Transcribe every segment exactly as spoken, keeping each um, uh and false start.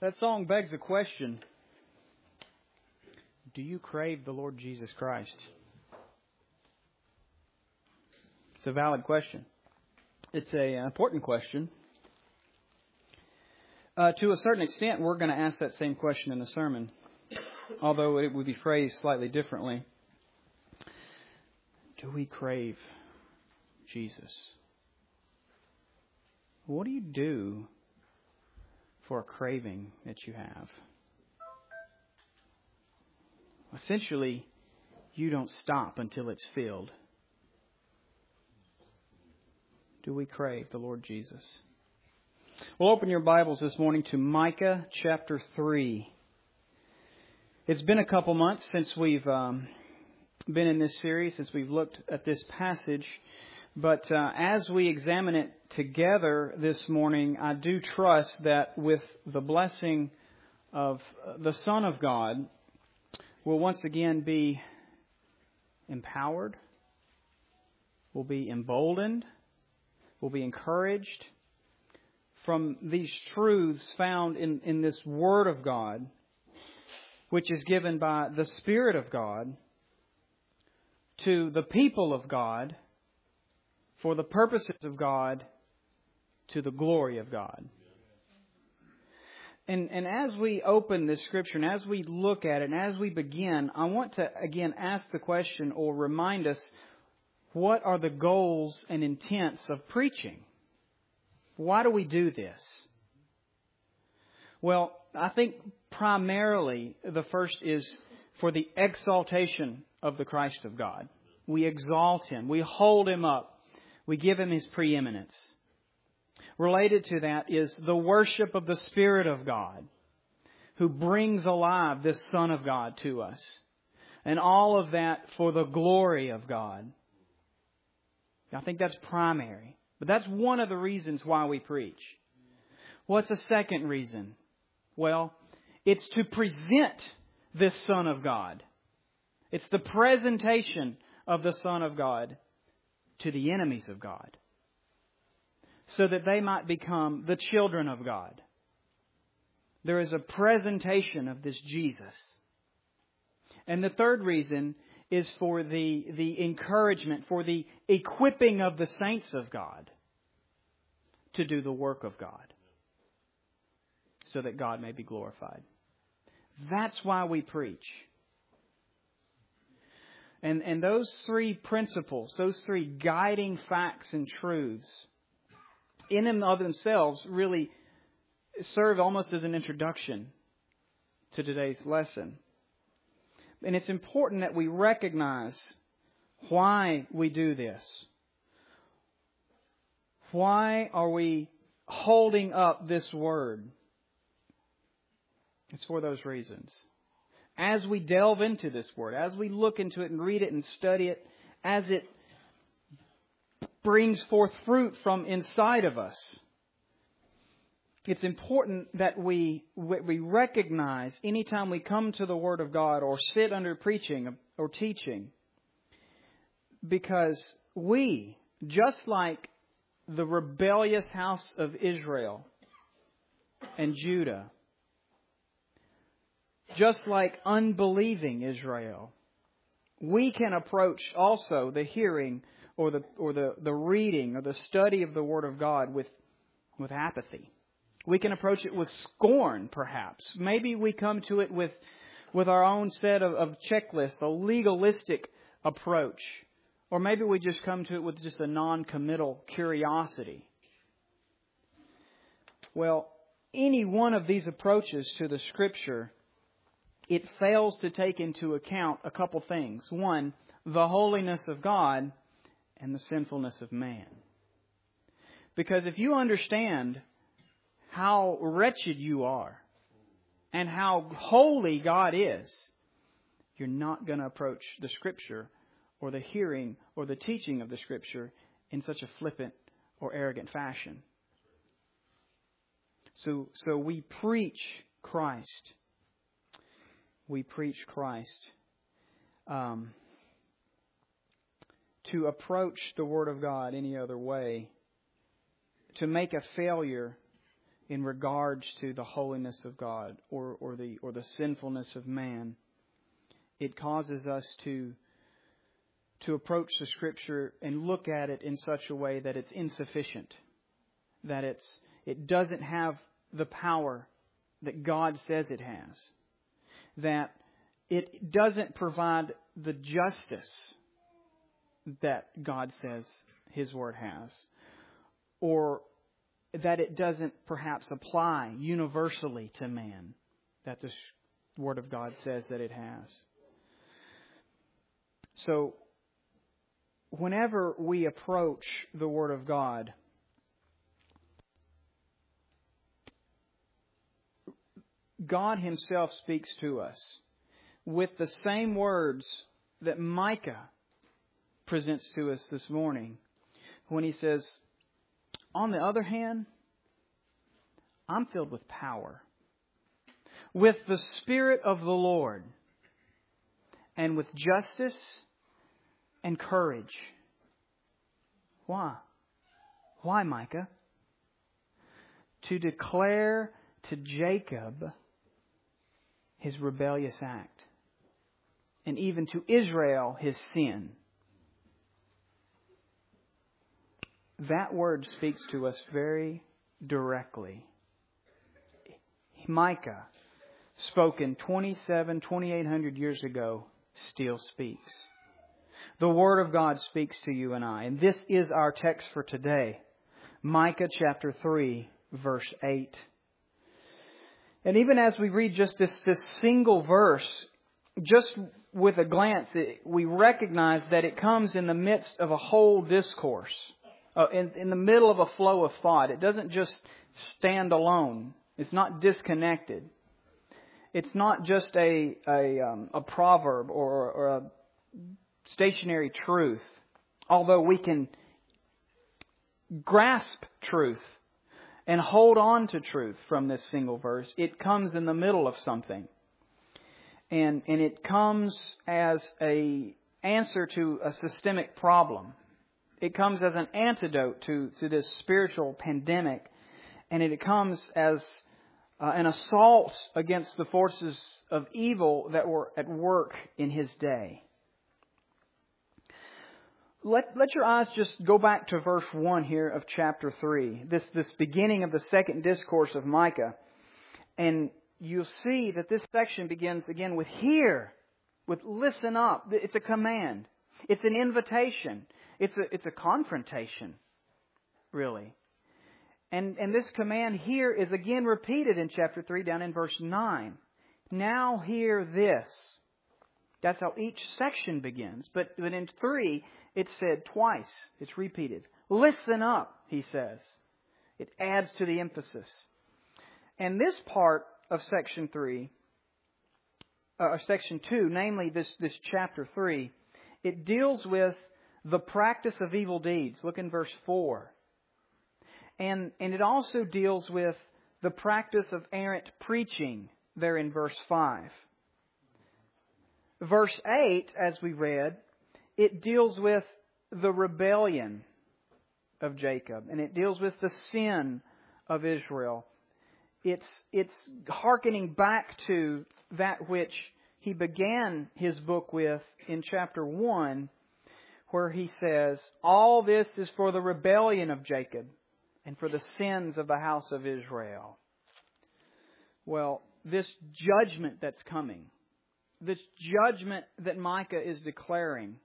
That song begs a question. Do you crave the Lord Jesus Christ? It's a valid question. It's a, an important question. Uh, to a certain extent, we're going to ask that same question in the sermon, although it would be phrased slightly differently. Do we crave Jesus? What do you do for a craving that you have? Essentially, you don't stop until it's filled. Do we crave the Lord Jesus? Well, open your Bibles this morning to Micah chapter three. It's been a couple months since we've um, been in this series, since we've looked at this passage. But uh, as we examine it together this morning, I do trust that with the blessing of the Son of God, we'll once again be empowered, we'll be emboldened, we'll be encouraged from these truths found in, in this Word of God, which is given by the Spirit of God to the people of God, for the purposes of God, to the glory of God. And, and as we open this Scripture, and as we look at it, and as we begin, I want to again ask the question or remind us, what are the goals and intents of preaching? Why do we do this? Well, I think primarily the first is for the exaltation of the Christ of God. We exalt Him. We hold Him up. We give Him His preeminence. Related to that is the worship of the Spirit of God, who brings alive this Son of God to us. And all of that for the glory of God. I think that's primary. But that's one of the reasons why we preach. What's a second reason? Well, it's to present this Son of God. It's the presentation of the Son of God to the enemies of God, so that they might become the children of God. There is a presentation of this Jesus. And the third reason is for the, the encouragement, for the equipping of the saints of God to do the work of God, so that God may be glorified. That's why we preach. And, and those three principles, those three guiding facts and truths, in and of themselves, really serve almost as an introduction to today's lesson. And it's important that we recognize why we do this. Why are we holding up this Word? It's for those reasons. As we delve into this Word, as we look into it and read it and study it, as it brings forth fruit from inside of us, it's important that we we recognize anytime we come to the Word of God or sit under preaching or teaching, because we, just like the rebellious house of Israel and Judah, just like unbelieving Israel, we can approach also the hearing or the or the, the reading or the study of the Word of God with, with apathy. We can approach it with scorn, perhaps. Maybe we come to it with, with our own set of, of checklists, a legalistic approach. Or maybe we just come to it with just a non-committal curiosity. Well, any one of these approaches to the Scripture, it fails to take into account a couple things. One, the holiness of God and the sinfulness of man. Because if you understand how wretched you are and how holy God is, you're not going to approach the Scripture or the hearing or the teaching of the Scripture in such a flippant or arrogant fashion. So, so we preach Christ. We preach Christ. Um, to approach the Word of God any other way, to make a failure in regards to the holiness of God or, or the or the sinfulness of man. It causes us to to approach the Scripture and look at it in such a way that it's insufficient, that it's it doesn't have the power that God says it has, that it doesn't provide the justice that God says His Word has, or that it doesn't perhaps apply universally to man that the Word of God says that it has. So, whenever we approach the Word of God, God Himself speaks to us with the same words that Micah presents to us this morning when he says, on the other hand, I'm filled with power, with the Spirit of the Lord, and with justice and courage. Why? Why, Micah? To declare to Jacob his rebellious act, and even to Israel his sin. That word speaks to us very directly. Micah, spoken twenty-seven, twenty-eight hundred years ago, still speaks. The Word of God speaks to you and I. And this is our text for today. Micah chapter three, verse eight. And even as we read just this, this single verse, just with a glance, we recognize that it comes in the midst of a whole discourse. Uh, in, in the middle of a flow of thought. It doesn't just stand alone. It's not disconnected. It's not just a a, um, a proverb or, or a stationary truth. Although we can grasp truth and hold on to truth from this single verse, it comes in the middle of something. And, and it comes as an answer to a systemic problem. It comes as an antidote to, to this spiritual pandemic. And it comes as uh, an assault against the forces of evil that were at work in his day. Let, let your eyes just go back to verse one here of chapter three. This, this beginning of the second discourse of Micah. And you'll see that this section begins again with hear, with listen up. It's a command. It's an invitation. It's a, it's a confrontation, really. And, and this command here is again repeated in chapter three down in verse nine. Now hear this. That's how each section begins. But, but in three, it's said twice. It's repeated. Listen up, he says. It adds to the emphasis. And this part of section three, or section two, namely this, this chapter three, it deals with the practice of evil deeds. Look in verse four. And, and it also deals with the practice of errant preaching there in verse five. Verse eight, as we read, it deals with the rebellion of Jacob. And it deals with the sin of Israel. It's, it's hearkening back to that which he began his book with in chapter one, where he says, all this is for the rebellion of Jacob and for the sins of the house of Israel. Well, this judgment that's coming, this judgment that Micah is declaring,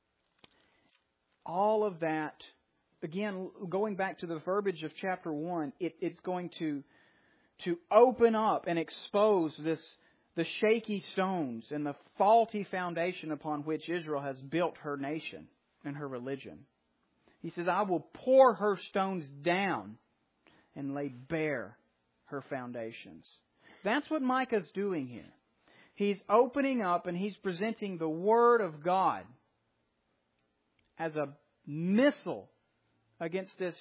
all of that, again, going back to the verbiage of chapter one, it, it's going to, to open up and expose this the shaky stones and the faulty foundation upon which Israel has built her nation and her religion. He says, I will pour her stones down and lay bare her foundations. That's what Micah's doing here. He's opening up and he's presenting the Word of God as a missile against this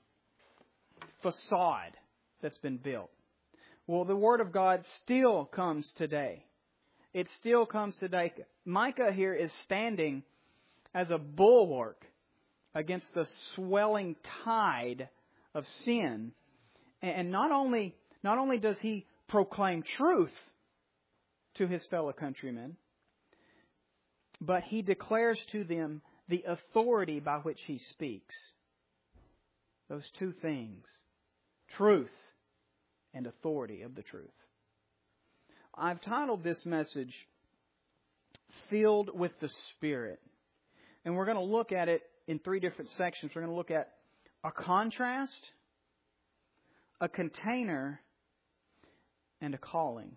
facade that's been built. Well, the Word of God still comes today. It still comes today. Micah here is standing as a bulwark against the swelling tide of sin And not only, not only does he proclaim truth to his fellow countrymen, but he declares to them the authority by which he speaks. Those two things, truth and authority of the truth. I've titled this message, Filled with the Spirit. And we're going to look at it in three different sections. We're going to look at a contrast, a container, and a calling.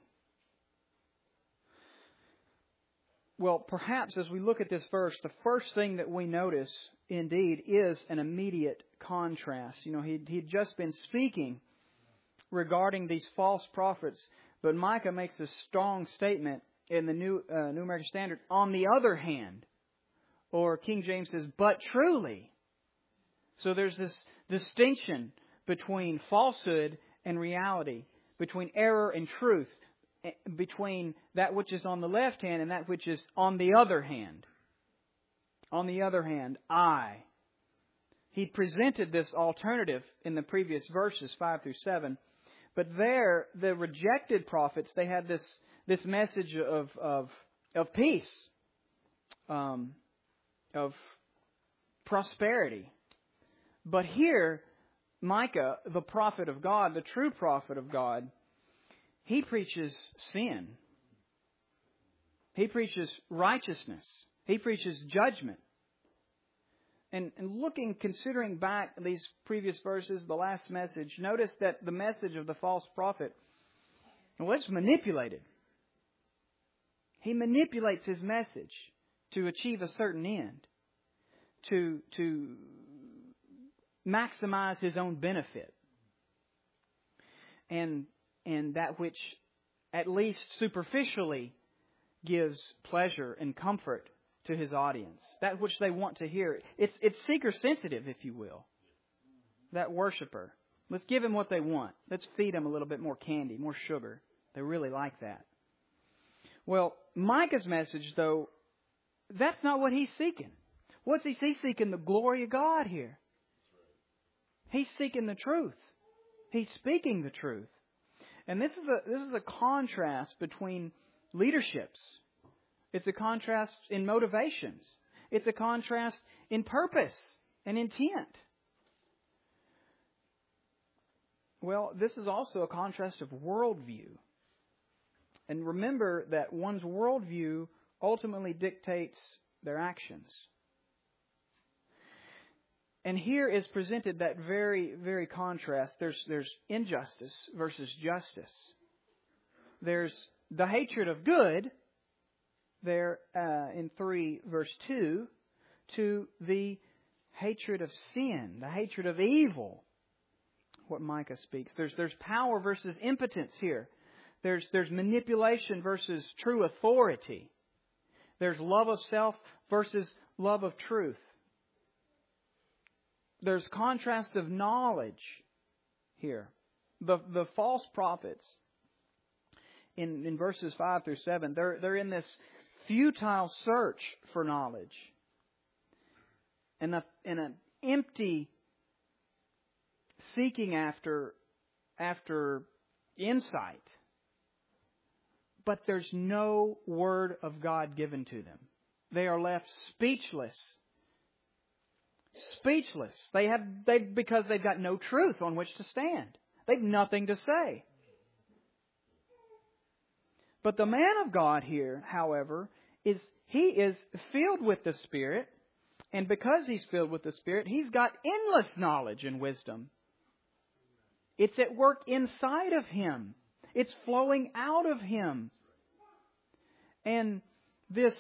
Well, perhaps as we look at this verse, the first thing that we notice, indeed, is an immediate contrast. You know, he'd, he'd just been speaking regarding these false prophets, but Micah makes a strong statement in the New, uh, New American Standard, on the other hand. Or King James says, but truly. So there's this distinction between falsehood and reality, between error and truth, between that which is on the left hand and that which is on the other hand. On the other hand, I. He presented this alternative in the previous verses, five through seven. But there, the rejected prophets, they had this, this message of, of, of peace, um, of prosperity. But here, Micah, the prophet of God, the true prophet of God, he preaches sin. He preaches righteousness. He preaches judgment. And, and looking, considering back these previous verses, the last message, notice that the message of the false prophet, well, it's manipulated. He manipulates his message to achieve a certain end, to, to maximize his own benefit. And and that which, at least superficially, gives pleasure and comfort to his audience. That which they want to hear. It's it's seeker-sensitive, if you will. That worshiper. Let's give him what they want. Let's feed them a little bit more candy, more sugar. They really like that. Well, Micah's message, though, that's not what he's seeking. What's he, he's seeking? The glory of God here. He's seeking the truth. He's speaking the truth. And this is a this is a contrast between leaderships. It's a contrast in motivations. It's a contrast in purpose and intent. Well, this is also a contrast of worldview. And remember that one's worldview ultimately dictates their actions. And here is presented that very, very contrast. There's there's injustice versus justice. There's the hatred of good, there uh, in three verse two, to the hatred of sin, the hatred of evil, what Micah speaks. There's there's power versus impotence here. There's there's manipulation versus true authority. There's love of self versus love of truth. There's contrast of knowledge here. The the false prophets in, in verses five through seven, they're they're in this futile search for knowledge. And a, in an empty seeking after after insight. But there's no word of God given to them. They are left speechless. Speechless. They have they because they've got no truth on which to stand. They've nothing to say. But the man of God here, however, is he is filled with the Spirit, and because he's filled with the Spirit, he's got endless knowledge and wisdom. It's at work inside of him. It's flowing out of him. And this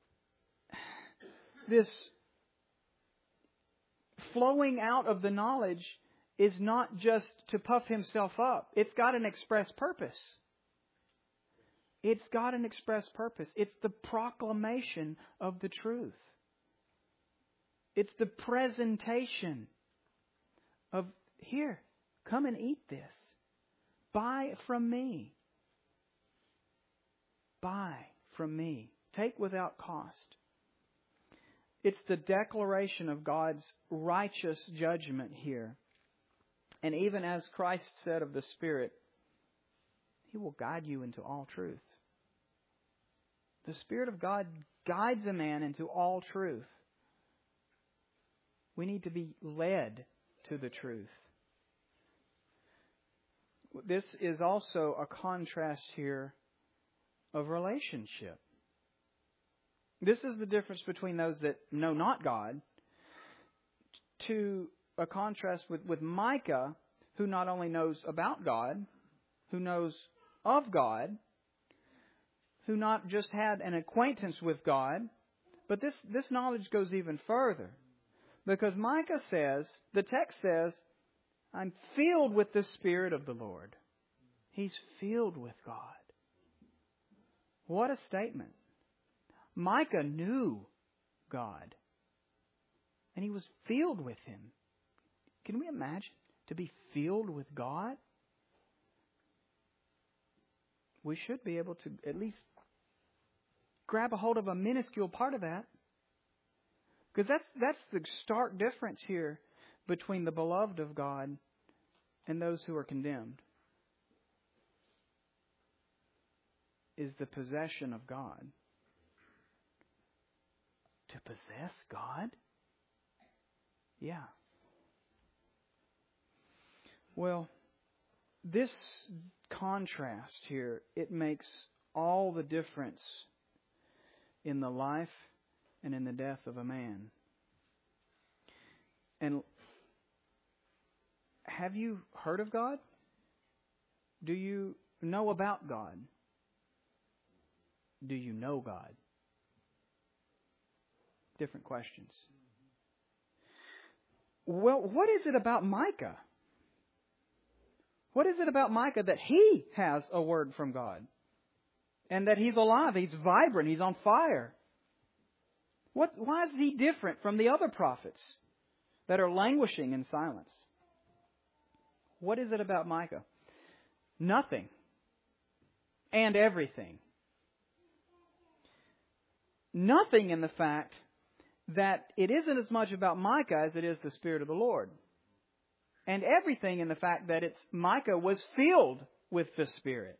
this flowing out of the knowledge is not just to puff himself up. It's got an express purpose. It's got an express purpose. It's the proclamation of the truth. It's the presentation of, here, come and eat this. Buy from me. Buy from me. Take without cost. It's the declaration of God's righteous judgment here. And even as Christ said of the Spirit, He will guide you into all truth. The Spirit of God guides a man into all truth. We need to be led to the truth. This is also a contrast here of relationship. This is the difference between those that know not God to a contrast with, with Micah, who not only knows about God, who knows of God, who not just had an acquaintance with God, but this, this knowledge goes even further. Because Micah says, the text says, I'm filled with the Spirit of the Lord. He's filled with God. What a statement. Micah knew God. And he was filled with Him. Can we imagine to be filled with God? We should be able to at least grab a hold of a minuscule part of that. Because that's, that's the stark difference here between the beloved of God and those who are condemned. Is the possession of God. To possess God? Yeah. Well, this contrast here, it makes all the difference in the life and in the death of a man. And have you heard of God? Do you know about God? Do you know God? Different questions. Well, what is it about Micah? What is it about Micah that he has a word from God? And that he's alive, he's vibrant, he's on fire? What, why is he different from the other prophets that are languishing in silence? What is it about Micah? Nothing. And everything. Nothing in the fact that it isn't as much about Micah as it is the Spirit of the Lord. And everything in the fact that it's Micah was filled with the Spirit.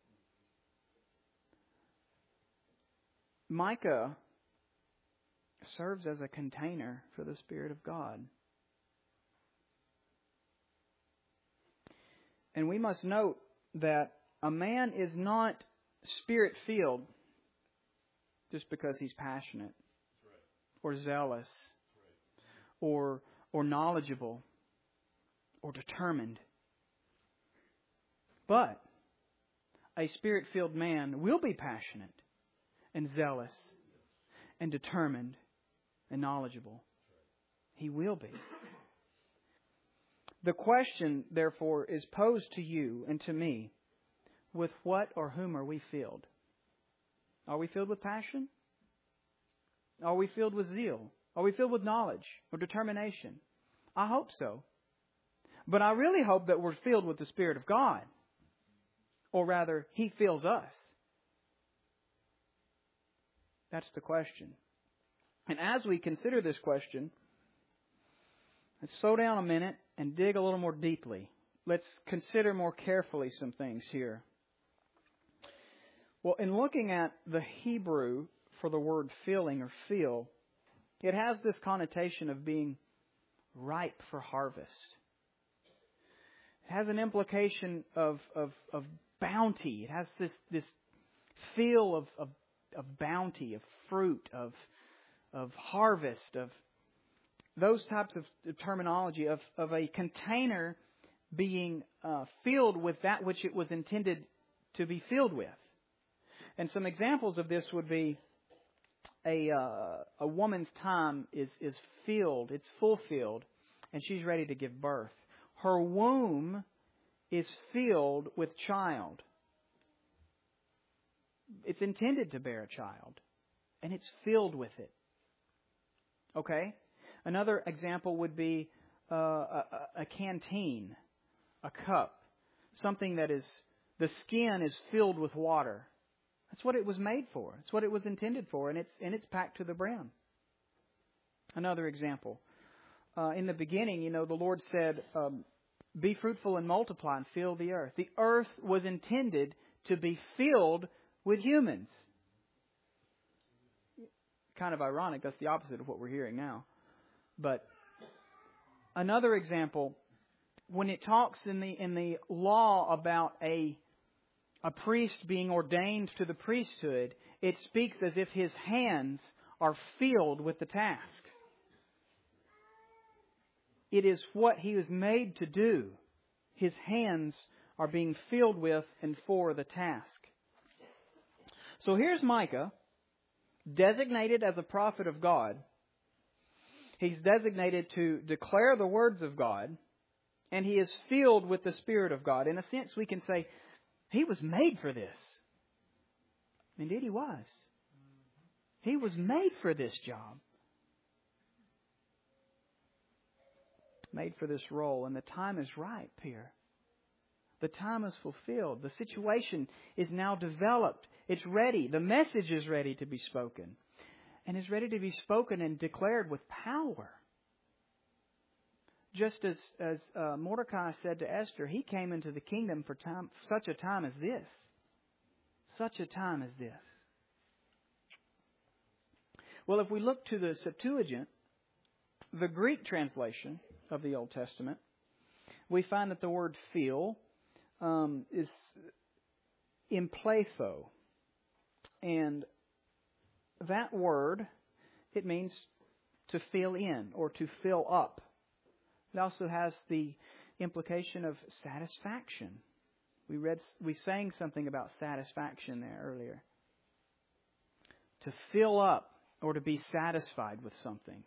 Micah serves as a container for the Spirit of God. And we must note that a man is not Spirit-filled just because he's passionate or zealous or, or knowledgeable or determined. But a Spirit-filled man will be passionate and zealous and determined and knowledgeable. He will be. The question, therefore, is posed to you and to me. With what or whom are we filled? Are we filled with passion? Are we filled with zeal? Are we filled with knowledge or determination? I hope so. But I really hope that we're filled with the Spirit of God. Or rather, He fills us. That's the question. And as we consider this question, let's slow down a minute and dig a little more deeply. Let's consider more carefully some things here. Well, in looking at the Hebrew for the word filling or fill, it has this connotation of being ripe for harvest. It has an implication of, of, of bounty. It has this, this feel of, of, of bounty, of fruit, of, of harvest, of those types of terminology, of, of a container being uh, filled with that which it was intended to be filled with. And some examples of this would be a uh, a woman's time is, is filled, it's fulfilled, and she's ready to give birth. Her womb is filled with child. It's intended to bear a child, and it's filled with it. Okay? Another example would be uh, a, a canteen, a cup, something that is, the skin is filled with water. That's what it was made for. It's what it was intended for, and it's and it's packed to the brim. Another example. Uh, in the beginning, you know, the Lord said, um, be fruitful and multiply and fill the earth. The earth was intended to be filled with humans. Kind of ironic. That's the opposite of what we're hearing now. But another example, when it talks in the in the law about a a priest being ordained to the priesthood, it speaks as if his hands are filled with the task. It is what he was made to do. His hands are being filled with and for the task. So here's Micah, designated as a prophet of God. He's designated to declare the words of God, and he is filled with the Spirit of God. In a sense, we can say he was made for this. Indeed, he was. He was made for this job. Made for this role, and the time is ripe here. The time is fulfilled. The situation is now developed. It's ready. The message is ready to be spoken. And is ready to be spoken and declared with power. Just as, as uh, Mordecai said to Esther, he came into the kingdom for time, such a time as this. Such a time as this. Well, if we look to the Septuagint, the Greek translation of the Old Testament, we find that the word fill um, is emplatho. And that word, it means to fill in or to fill up. It also has the implication of satisfaction. We read, we sang something about satisfaction there earlier. To fill up or to be satisfied with something.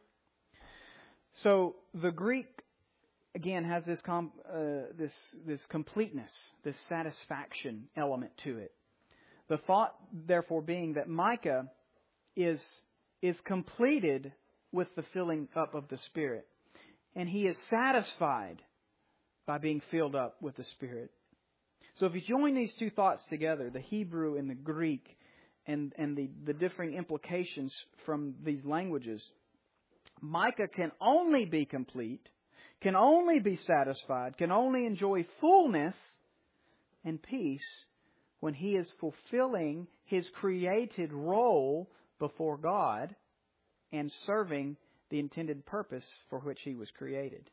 So the Greek, again, has this com, uh, this this completeness, this satisfaction element to it. The thought, therefore, being that Micah is is completed with the filling up of the Spirit, and he is satisfied by being filled up with the Spirit. So if you join these two thoughts together, the Hebrew and the Greek, and and the, the differing implications from these languages, Micah can only be complete, can only be satisfied, can only enjoy fullness and peace when he is fulfilling his created role before God and serving the intended purpose for which he was created.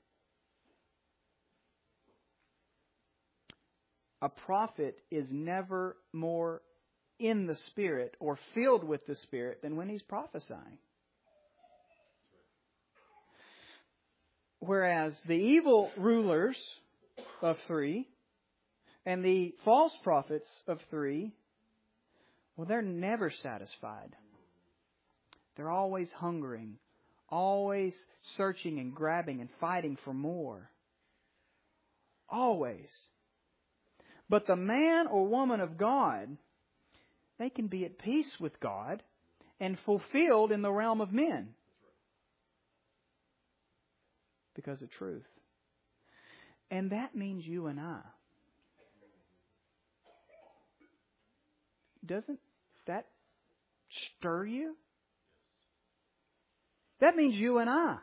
A prophet is never more in the Spirit or filled with the Spirit than when he's prophesying. Whereas the evil rulers of three and the false prophets of three, well, they're never satisfied. They're always hungering, always searching and grabbing and fighting for more. Always. But the man or woman of God, they can be at peace with God and fulfilled in the realm of men. Because of truth. And that means you and I. Doesn't that stir you? That means you and I.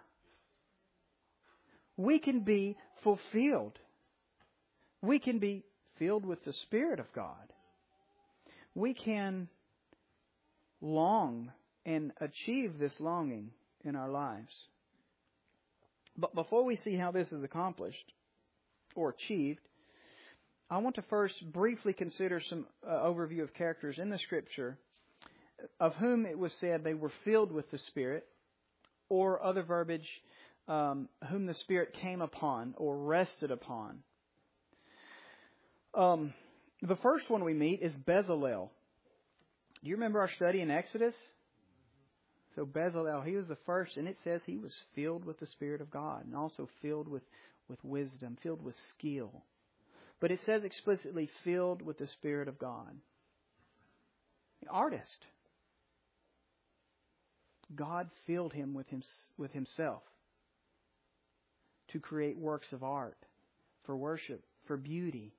We can be fulfilled. We can be filled with the Spirit of God. We can long and achieve this longing in our lives. But before we see how this is accomplished or achieved, I want to first briefly consider some uh, overview of characters in the Scripture of whom it was said they were filled with the Spirit, or other verbiage, um, whom the Spirit came upon or rested upon. Um, the first one we meet is Bezalel. Do you remember our study in Exodus? So Bezalel, he was the first, and it says he was filled with the Spirit of God and also filled with, with wisdom, filled with skill. But it says explicitly filled with the Spirit of God. An artist. God filled him with, him with himself to create works of art, for worship, for beauty.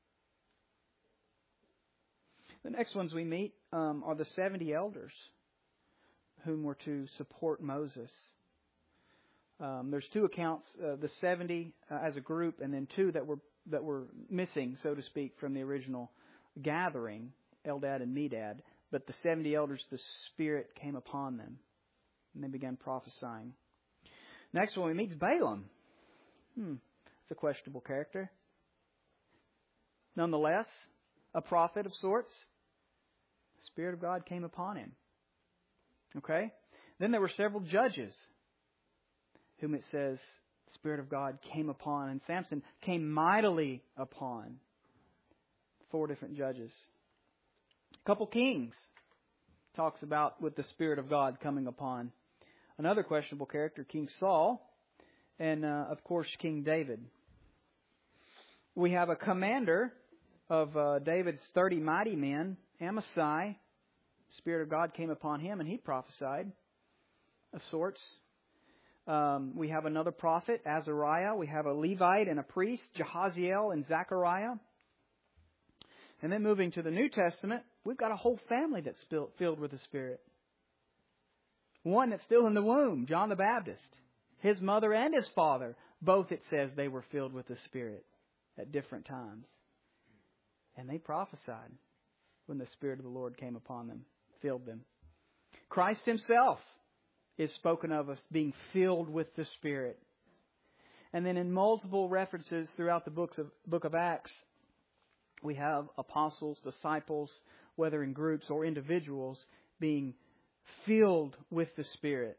The next ones we meet um, are the seventy elders whom were to support Moses. Um, there's two accounts: uh, the seventy uh, as a group, and then two that were that were missing, so to speak, from the original gathering, Eldad and Medad. But the seventy elders, the Spirit came upon them, and they began prophesying. Next one, we meet Balaam. Hmm, it's a questionable character. Nonetheless, a prophet of sorts. The Spirit of God came upon him. Okay? Then there were several judges whom it says the Spirit of God came upon, and Samson came mightily upon. Four different judges. A couple kings talks about with the Spirit of God coming upon. Another questionable character, King Saul, and uh, of course King David. We have a commander of uh, David's thirty mighty men, Amasai. The Spirit of God came upon him and he prophesied of sorts. Um, we have another prophet, Azariah. We have a Levite and a priest, Jehaziel and Zechariah. And then moving to the New Testament, we've got a whole family that's filled with the Spirit. One that's still in the womb, John the Baptist. His mother and his father, both it says they were filled with the Spirit at different times. And they prophesied when the Spirit of the Lord came upon them, filled them. Christ himself is spoken of as being filled with the Spirit. And then in multiple references throughout the books of, book of Acts, we have apostles, disciples, whether in groups or individuals, being filled with the Spirit.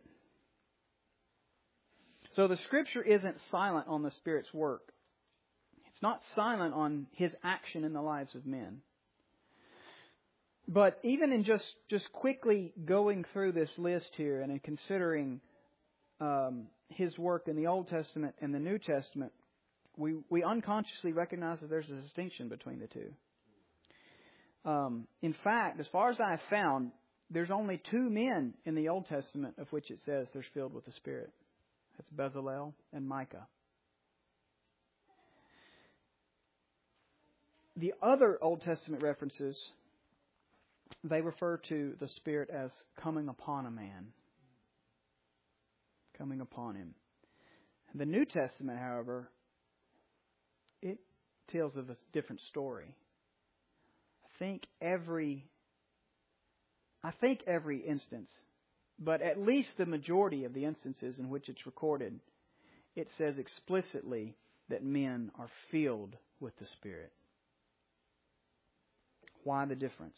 So the Scripture isn't silent on the Spirit's work. It's not silent on His action in the lives of men. But even in just, just quickly going through this list here and in considering um, His work in the Old Testament and the New Testament, we, we unconsciously recognize that there's a distinction between the two. Um, in fact, as far as I have found, there's only two men in the Old Testament of which it says they're filled with the Spirit. That's Bezalel and Micah. The other Old Testament references, they refer to the Spirit as coming upon a man. Coming upon him. The New Testament, however, it tells of a different story. I think every I think every instance, but at least the majority of the instances in which it's recorded, it says explicitly that men are filled with the Spirit. Why the difference?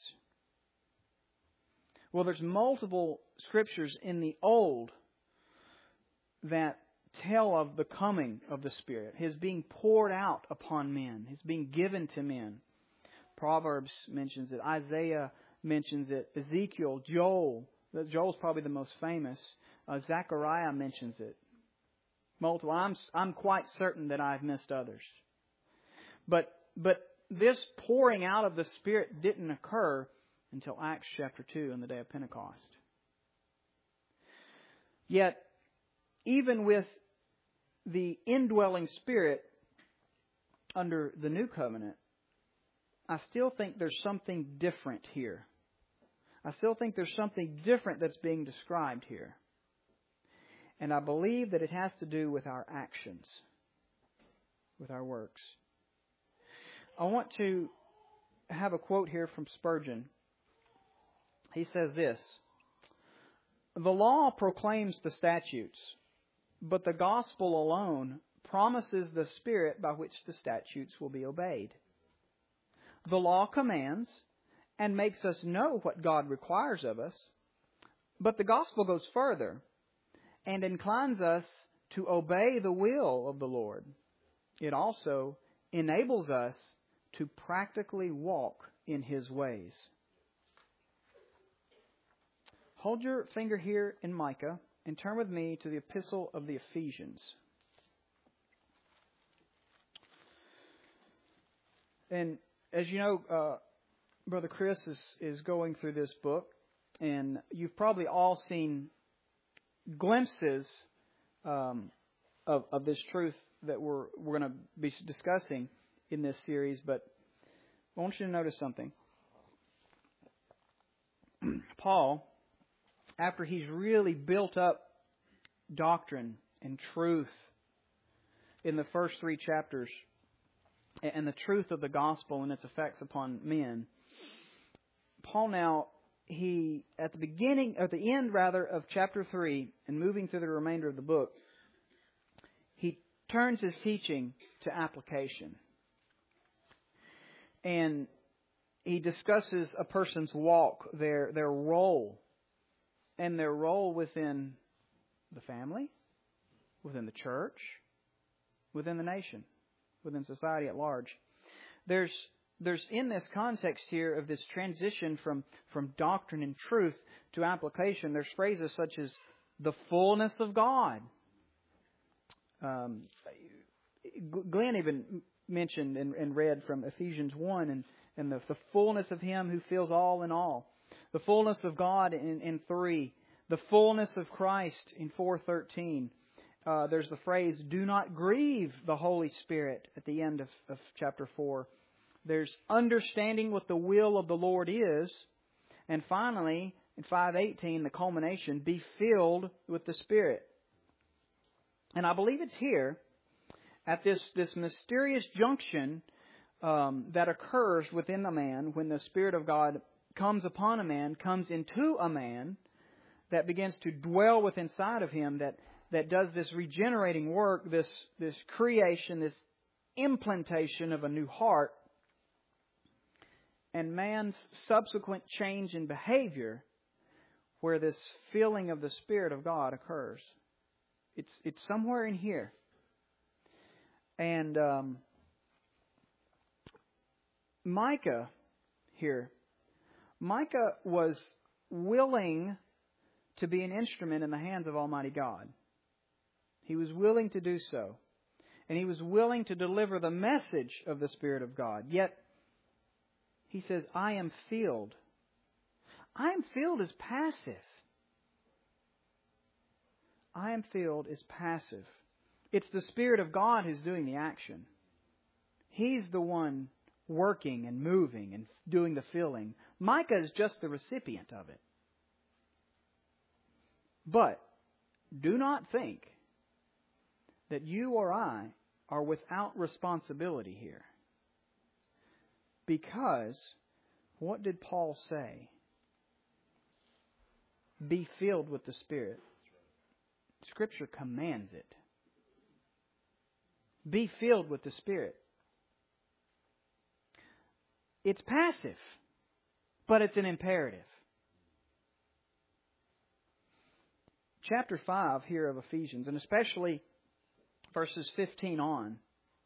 Well, there's multiple scriptures in the Old that tell of the coming of the Spirit, His being poured out upon men, His being given to men. Proverbs mentions it. Isaiah mentions it. Ezekiel, Joel. Joel's probably the most famous. Uh, Zechariah mentions it. Multiple. I'm I'm quite certain that I've missed others. But but this pouring out of the Spirit didn't occur until Acts chapter two in the day of Pentecost. Yet, even with the indwelling Spirit under the New Covenant, I still think there's something different here. I still think there's something different that's being described here. And I believe that it has to do with our actions, with our works. I want to have a quote here from Spurgeon. He says this: "The law proclaims the statutes, but the gospel alone promises the Spirit by which the statutes will be obeyed. The law commands and makes us know what God requires of us, but the gospel goes further and inclines us to obey the will of the Lord. It also enables us to practically walk in His ways." Hold your finger here in Micah and turn with me to the Epistle of the Ephesians. And as you know, uh, Brother Chris is, is going through this book, and you've probably all seen glimpses um, of, of this truth that we're we're going to be discussing in this series. But I want you to notice something. Paul, after he's really built up doctrine and truth in the first three chapters, and the truth of the gospel and its effects upon men, Paul now, he, at the beginning, at the end rather, of chapter three, and moving through the remainder of the book, he turns his teaching to application. And he discusses a person's walk, their their role, and their role within the family, within the church, within the nation, within society at large. There's there's in this context here of this transition from, from doctrine and truth to application, there's phrases such as the fullness of God. Um, Glenn even mentioned and, and read from Ephesians one and, and the, the fullness of Him who fills all in all. The fullness of God in, in three. The fullness of Christ in four thirteen. Uh, there's the phrase, do not grieve the Holy Spirit at the end of, of chapter four. There's understanding what the will of the Lord is. And finally, in five eighteen, the culmination, be filled with the Spirit. And I believe it's here, at this, this mysterious junction um, that occurs within a man when the Spirit of God comes upon a man, comes into a man, that begins to dwell within inside of him, that that does this regenerating work, this, this creation, this implantation of a new heart, and man's subsequent change in behavior where this filling of the Spirit of God occurs. It's it's somewhere in here. And um, Micah here, Micah was willing to be an instrument in the hands of Almighty God. He was willing to do so. And he was willing to deliver the message of the Spirit of God. Yet, he says, I am filled. I am filled is passive. I am filled is passive. It's the Spirit of God who's doing the action. He's the one working and moving and doing the filling. Micah is just the recipient of it. But do not think that you or I are without responsibility here. Because, what did Paul say? Be filled with the Spirit. Scripture commands it. Be filled with the Spirit. It's passive, but it's an imperative. Chapter five here of Ephesians, and especially verses fifteen on,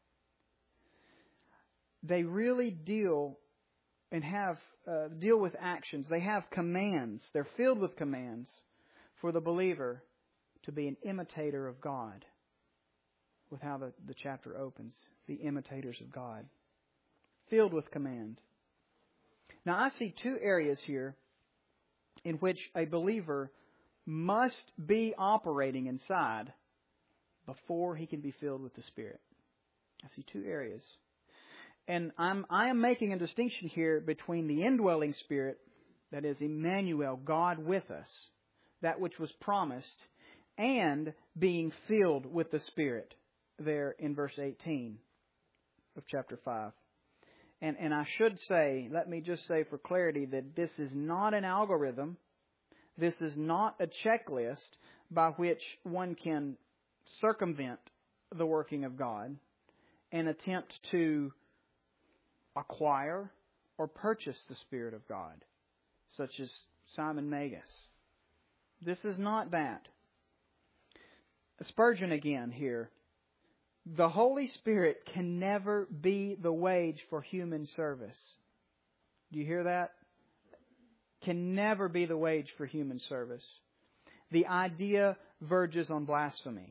they really deal and have uh, deal with actions. They have commands. They're filled with commands for the believer to be an imitator of God. With how the, the chapter opens, the imitators of God. Filled with command. Now I see two areas here in which a believer must be operating inside before he can be filled with the Spirit. I see two areas. And I'm, I am making a distinction here between the indwelling Spirit, that is Emmanuel, God with us, that which was promised, and being filled with the Spirit, there in verse eighteen of chapter five. And, and I should say, let me just say for clarity, that this is not an algorithm. This is not a checklist by which one can circumvent the working of God and attempt to acquire or purchase the Spirit of God, such as Simon Magus. This is not that. Spurgeon again here. The Holy Spirit can never be the wage for human service. Do you hear that? Can never be the wage for human service. The idea verges on blasphemy.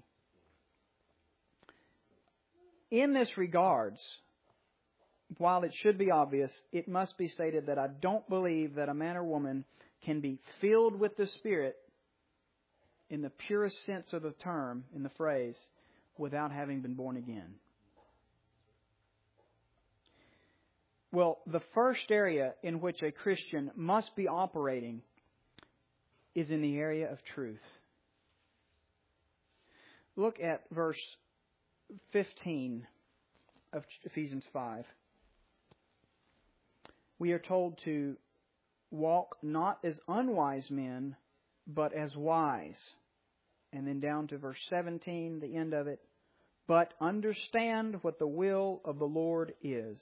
In this regards, while it should be obvious, it must be stated that I don't believe that a man or woman can be filled with the Spirit in the purest sense of the term, in the phrase, without having been born again. Well, the first area in which a Christian must be operating is in the area of truth. Look at verse fifteen of Ephesians five. We are told to walk not as unwise men, but as wise. And then down to verse seventeen, the end of it. But understand what the will of the Lord is.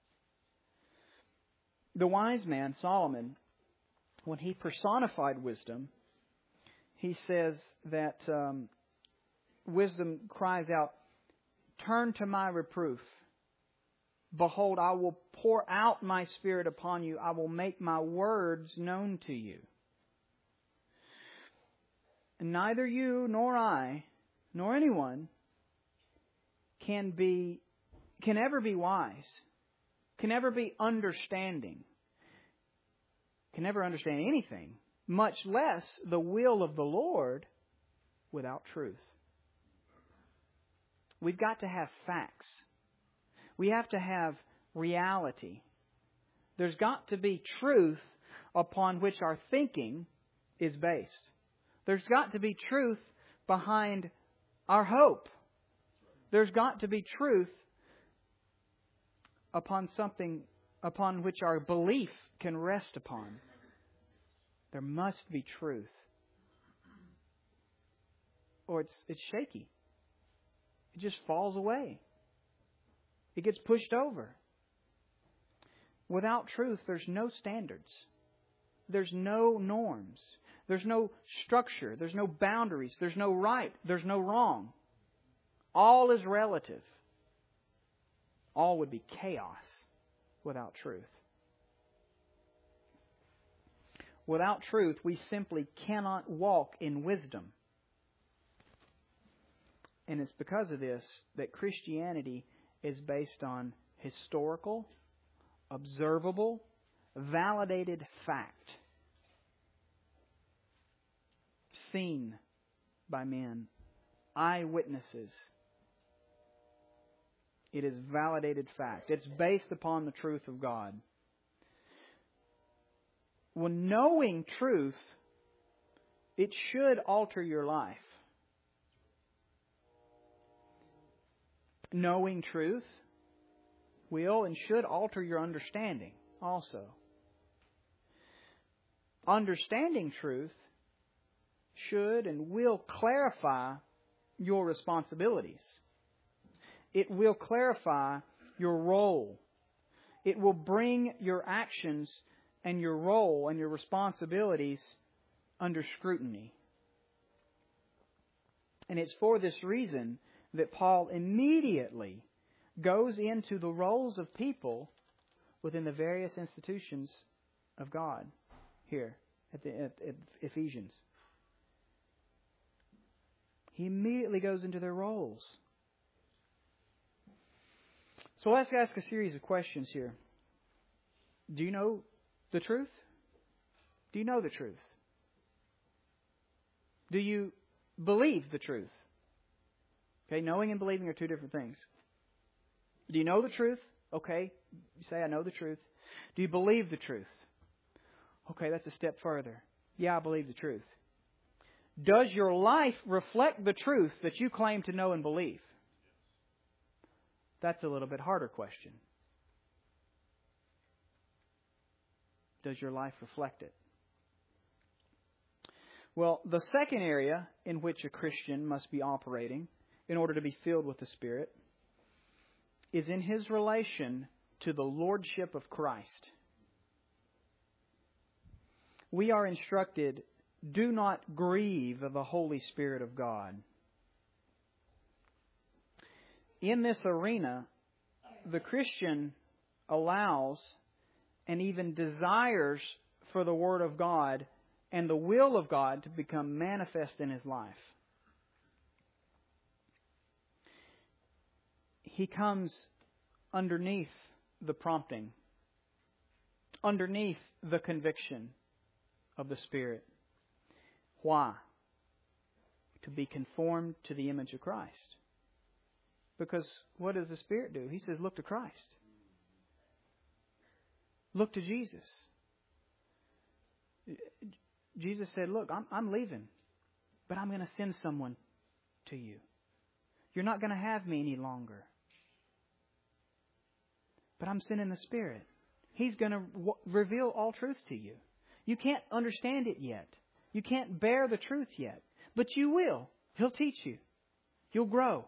The wise man, Solomon, when he personified wisdom, he says that um, wisdom cries out, "Turn to my reproof. Behold, I will pour out my Spirit upon you. I will make my words known to you." And neither you nor I, nor anyone, can be, can ever be wise, can ever be understanding, can never understand anything, much less the will of the Lord, without truth. We've got to have facts. We have to have reality. There's got to be truth upon which our thinking is based. There's got to be truth behind our hope. There's got to be truth upon something upon which our belief can rest upon. There must be truth. Or it's it's shaky. It just falls away. It gets pushed over. Without truth, there's no standards. There's no norms. There's no structure. There's no boundaries. There's no right. There's no wrong. All is relative. All would be chaos without truth. Without truth, we simply cannot walk in wisdom. And it's because of this that Christianity is based on historical, observable, validated fact. Seen by men. Eyewitnesses. It is validated fact. It's based upon the truth of God. When knowing truth, it should alter your life. Knowing truth will and should alter your understanding also. Understanding truth should and will clarify your responsibilities. It will clarify your role. It will bring your actions and your role and your responsibilities under scrutiny. And it's for this reason that Paul immediately goes into the roles of people within the various institutions of God here at, the, at, at Ephesians. He immediately goes into their roles. So let's ask a series of questions here. Do you know the truth? Do you know the truth? Do you believe the truth? Okay, knowing and believing are two different things. Do you know the truth? Okay, you say, I know the truth. Do you believe the truth? Okay, that's a step further. Yeah, I believe the truth. Does your life reflect the truth that you claim to know and believe? That's a little bit harder question. Does your life reflect it? Well, the second area in which a Christian must be operating in order to be filled with the Spirit is in his relation to the Lordship of Christ. We are instructed, do not grieve the Holy Spirit of God. In this arena, the Christian allows and even desires for the Word of God and the will of God to become manifest in his life. He comes underneath the prompting, underneath the conviction of the Spirit. Why? To be conformed to the image of Christ. Because what does the Spirit do? He says, look to Christ. Look to Jesus. Jesus said, look, I'm, I'm leaving, but I'm going to send someone to you. You're not going to have me any longer. But I'm sending the Spirit. He's going to w- reveal all truth to you. You can't understand it yet. You can't bear the truth yet. But you will. He'll teach you. You'll grow.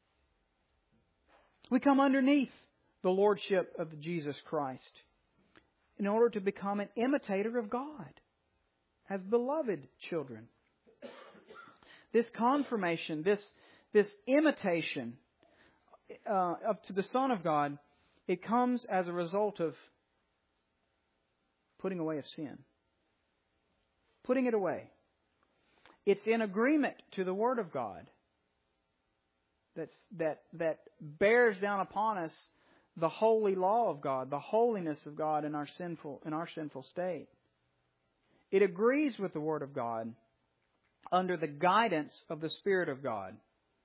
We come underneath the Lordship of Jesus Christ in order to become an imitator of God as beloved children. This confirmation, this, this imitation uh, of to the Son of God, it comes as a result of putting away of sin. Putting it away. It's in agreement to the Word of God that's, that, that bears down upon us the holy law of God, the holiness of God in our sinful, in our sinful state. It agrees with the Word of God under the guidance of the Spirit of God.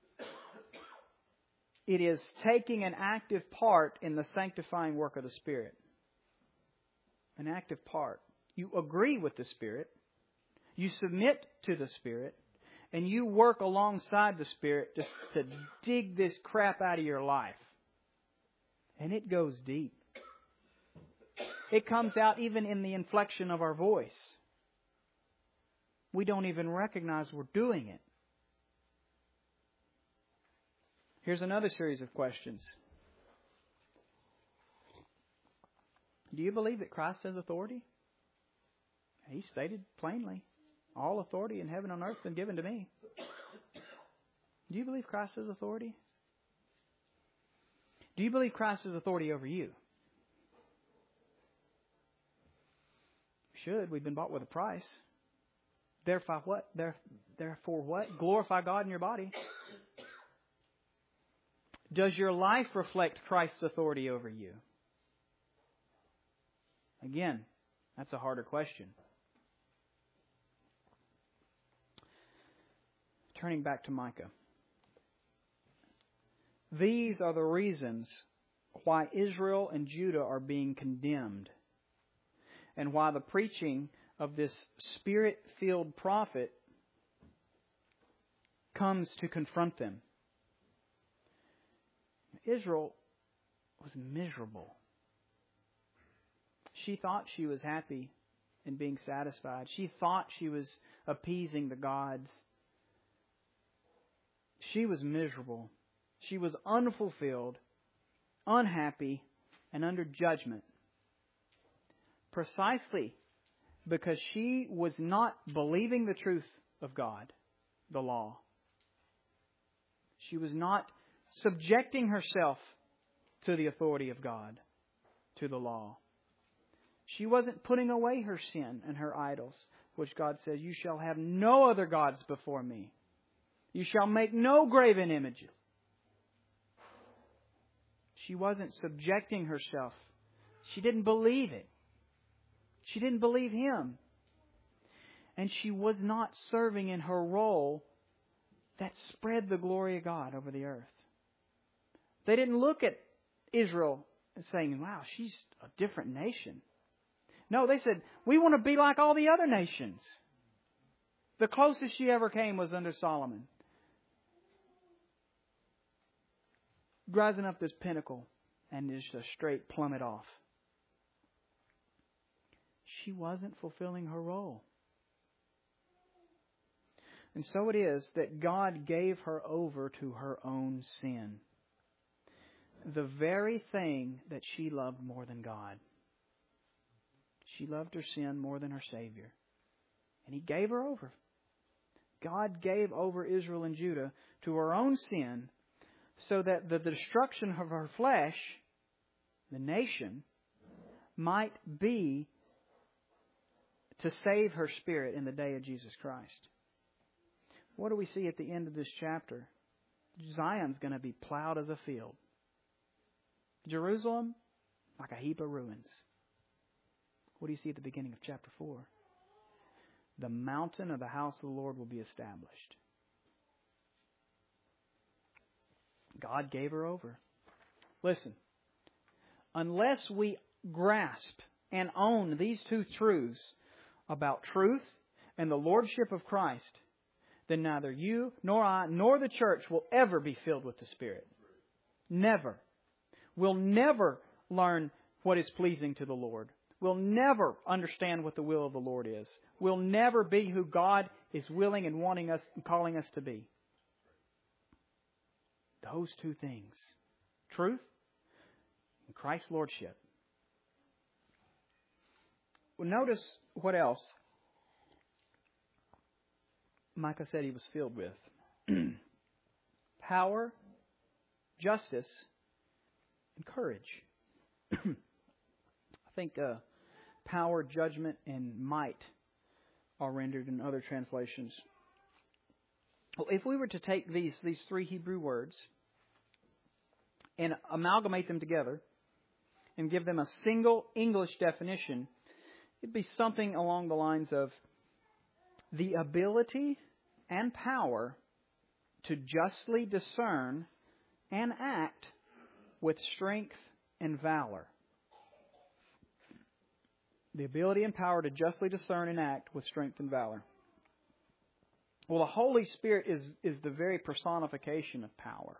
It is taking an active part in the sanctifying work of the Spirit. An active part. You agree with the Spirit. You submit to the Spirit. And you work alongside the Spirit to, to dig this crap out of your life. And it goes deep. It comes out even in the inflection of our voice. We don't even recognize we're doing it. Here's another series of questions. Do you believe that Christ has authority? He stated plainly, all authority in heaven and earth has been given to me. Do you believe Christ has authority? Do you believe Christ has authority over you? Should. We've been bought with a price. Therefore what? Therefore what? Glorify God in your body. Does your life reflect Christ's authority over you? Again, that's a harder question. Turning back to Micah. These are the reasons why Israel and Judah are being condemned, and why the preaching of this Spirit-filled prophet comes to confront them. Israel was miserable. She thought she was happy and being satisfied. She thought she was appeasing the gods. She was miserable. She was unfulfilled, unhappy, and under judgment. Precisely because she was not believing the truth of God, the law. She was not subjecting herself to the authority of God, to the law. She wasn't putting away her sin and her idols, which God says, you shall have no other gods before me. You shall make no graven images. She wasn't subjecting herself. She didn't believe it. She didn't believe Him. And she was not serving in her role that spread the glory of God over the earth. They didn't look at Israel and saying, wow, she's a different nation. No, they said, we want to be like all the other nations. The closest she ever came was under Solomon. Rising up this pinnacle and just a straight plummet off. She wasn't fulfilling her role. And so it is that God gave her over to her own sin. The very thing that she loved more than God. She loved her sin more than her Savior. And He gave her over. God gave over Israel and Judah to her own sin so that the destruction of her flesh, the nation, might be to save her spirit in the day of Jesus Christ. What do we see at the end of this chapter? Zion's going to be plowed as a field. Jerusalem, like a heap of ruins. What do you see at the beginning of chapter four? The mountain of the house of the Lord will be established. God gave her over. Listen, unless we grasp and own these two truths about truth and the Lordship of Christ, then neither you nor I nor the church will ever be filled with the Spirit. Never. We'll never learn what is pleasing to the Lord. We'll never understand what the will of the Lord is. We'll never be who God is willing and wanting us and calling us to be. Those two things. Truth and Christ's Lordship. Well, notice what else Micah said he was filled with. Power, justice, and courage. I think uh, power, judgment, and might are rendered in other translations. Well, if we were to take these, these three Hebrew words and amalgamate them together and give them a single English definition, it'd be something along the lines of the ability and power to justly discern and act with strength and valor. The ability and power to justly discern and act with strength and valor. Well, the Holy Spirit is, is the very personification of power.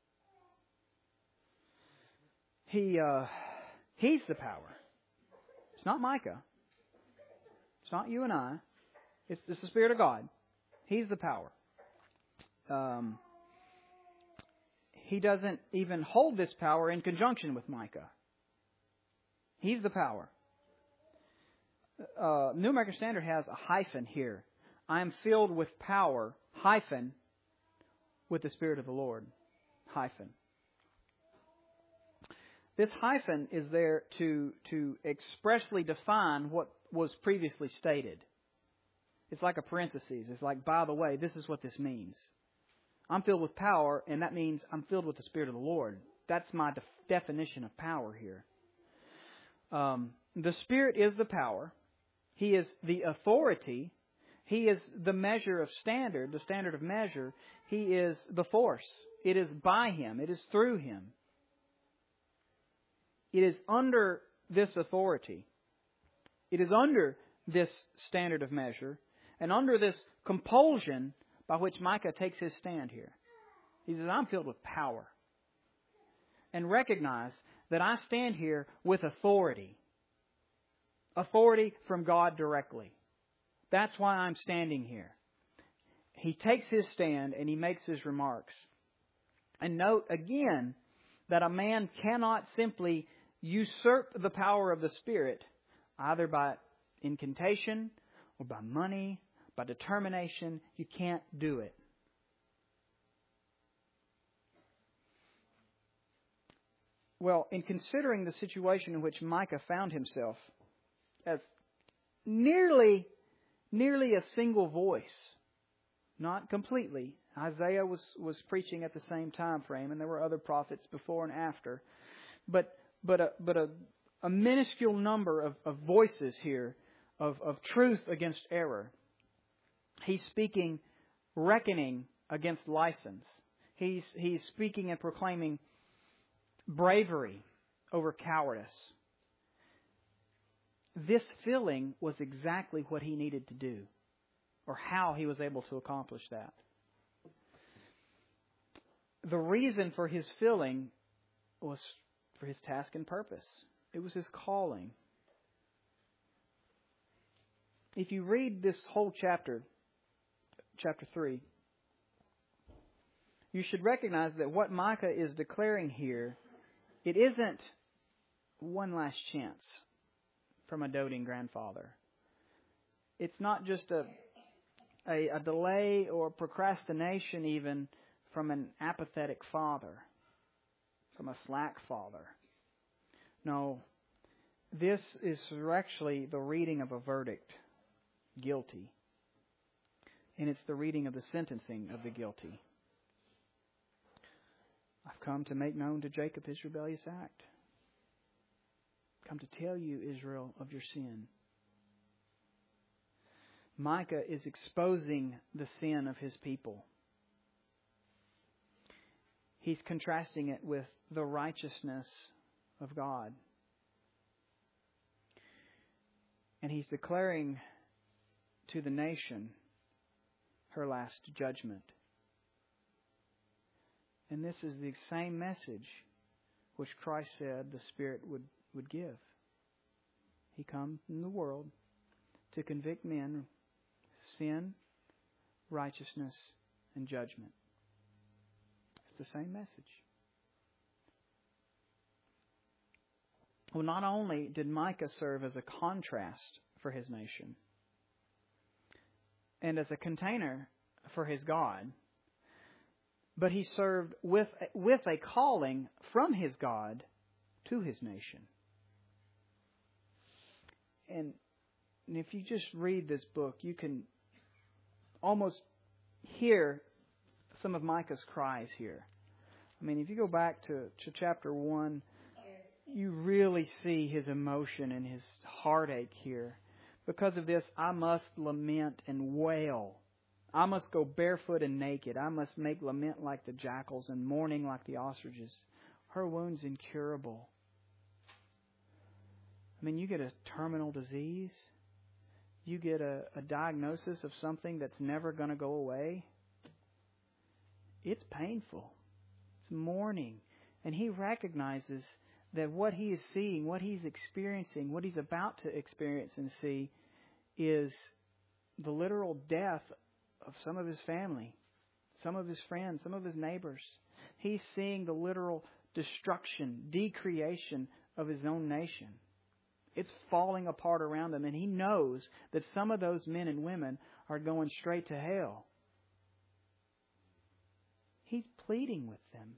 He uh, He's the power. It's not Micah. It's not you and I. It's, it's the Spirit of God. He's the power. Um, he doesn't even hold this power in conjunction with Micah. He's the power. Uh, New American Standard has a hyphen here. I am filled with power, hyphen, with the Spirit of the Lord, hyphen. This hyphen is there to, to expressly define what was previously stated. It's like a parenthesis. It's like, by the way, this is what this means. I'm filled with power, and that means I'm filled with the Spirit of the Lord. That's my def- definition of power here. Um, the Spirit is the power. He is the authority. He is the measure of standard, the standard of measure. He is the force. It is by Him. It is through Him. It is under this authority. It is under this standard of measure and under this compulsion by which Micah takes his stand here. He says, I'm filled with power. And recognize that I stand here with authority. Authority from God directly. That's why I'm standing here. He takes his stand and he makes his remarks. And note again that a man cannot simply usurp the power of the Spirit either by incantation or by money, by determination. You can't do it. Well, in considering the situation in which Micah found himself as nearly, nearly a single voice, not completely. Isaiah was, was preaching at the same time frame, and there were other prophets before and after. But but a but a, a minuscule number of, of voices here of, of truth against error. He's speaking reckoning against license. He's he's speaking and proclaiming bravery over cowardice. This filling was exactly what he needed to do, or how he was able to accomplish that. The reason for his filling was for his task and purpose. It was his calling. If you read this whole chapter, chapter three, you should recognize that what Micah is declaring here, it isn't one last chance from a doting grandfather. It's not just a, a, a delay or procrastination even from an apathetic father, from a slack father. No, this is actually the reading of a verdict, guilty. And it's the reading of the sentencing of the guilty. I've come to make known to Jacob his rebellious act. Come to tell you, Israel, of your sin. Micah is exposing the sin of his people. He's contrasting it with the righteousness of God. And he's declaring to the nation her last judgment. And this is the same message which Christ said the Spirit would, would give. He comes in the world to convict men of sin, righteousness, and judgment. It's the same message. Well, not only did Micah serve as a contrast for his nation and as a container for his God, but he served with, with a calling from his God to his nation. And, and if you just read this book, you can almost hear some of Micah's cries here. I mean, if you go back to, to chapter one, you really see his emotion and his heartache here. Because of this, I must lament and wail. I must go barefoot and naked. I must make lament like the jackals and mourning like the ostriches. Her wound's incurable. I mean, you get a terminal disease. You get a, a diagnosis of something that's never going to go away. It's painful. It's mourning. And he recognizes that what he is seeing, what he's experiencing, what he's about to experience and see is the literal death of some of his family, some of his friends, some of his neighbors. He's seeing the literal destruction, decreation of his own nation. It's falling apart around him, and he knows that some of those men and women are going straight to hell. He's pleading with them.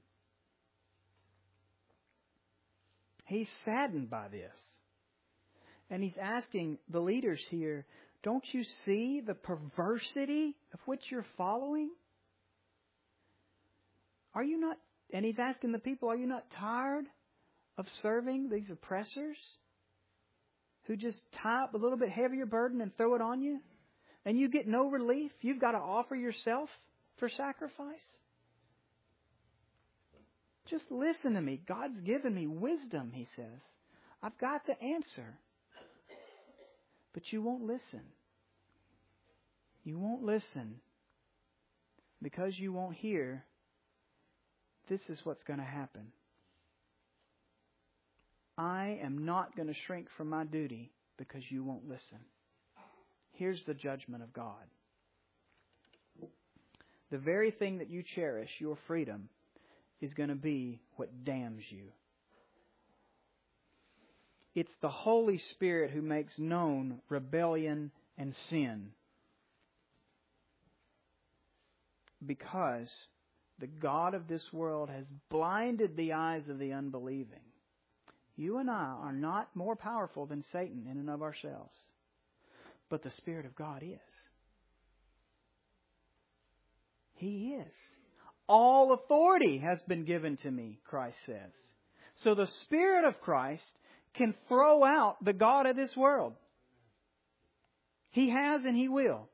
He's saddened by this. And he's asking the leaders here, don't you see the perversity of which you're following? Are you not, and he's asking the people, are you not tired of serving these oppressors who just tie up a little bit heavier burden and throw it on you? And you get no relief? You've got to offer yourself for sacrifice? Just listen to me. God's given me wisdom, he says. I've got the answer. But you won't listen. You won't listen. Because you won't hear, this is what's going to happen. I am not going to shrink from my duty because you won't listen. Here's the judgment of God. The very thing that you cherish, your freedom, is going to be what damns you. It's the Holy Spirit who makes known rebellion and sin. Because the God of this world has blinded the eyes of the unbelieving. You and I are not more powerful than Satan in and of ourselves. But the Spirit of God is. He is. All authority has been given to me, Christ says. So the Spirit of Christ can throw out the God of this world. He has and He will.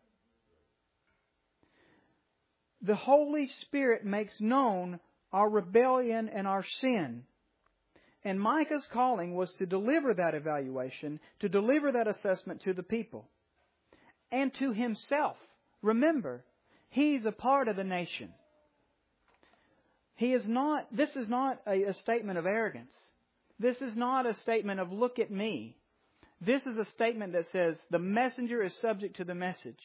The Holy Spirit makes known our rebellion and our sin. And Micah's calling was to deliver that evaluation, to deliver that assessment to the people. And to himself. Remember, he's a part of the nation. He is not, this is not a, a statement of arrogance. This is not a statement of look at me. This is a statement that says the messenger is subject to the message.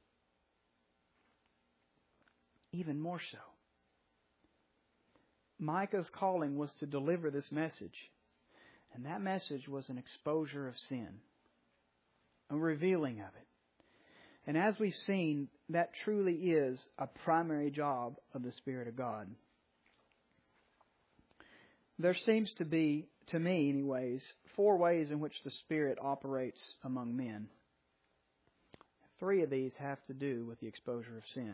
Even more so. Micah's calling was to deliver this message. And that message was an exposure of sin. A revealing of it. And as we've seen, that truly is a primary job of the Spirit of God. There seems to be, to me anyways, four ways in which the Spirit operates among men. Three of these have to do with the exposure of sin.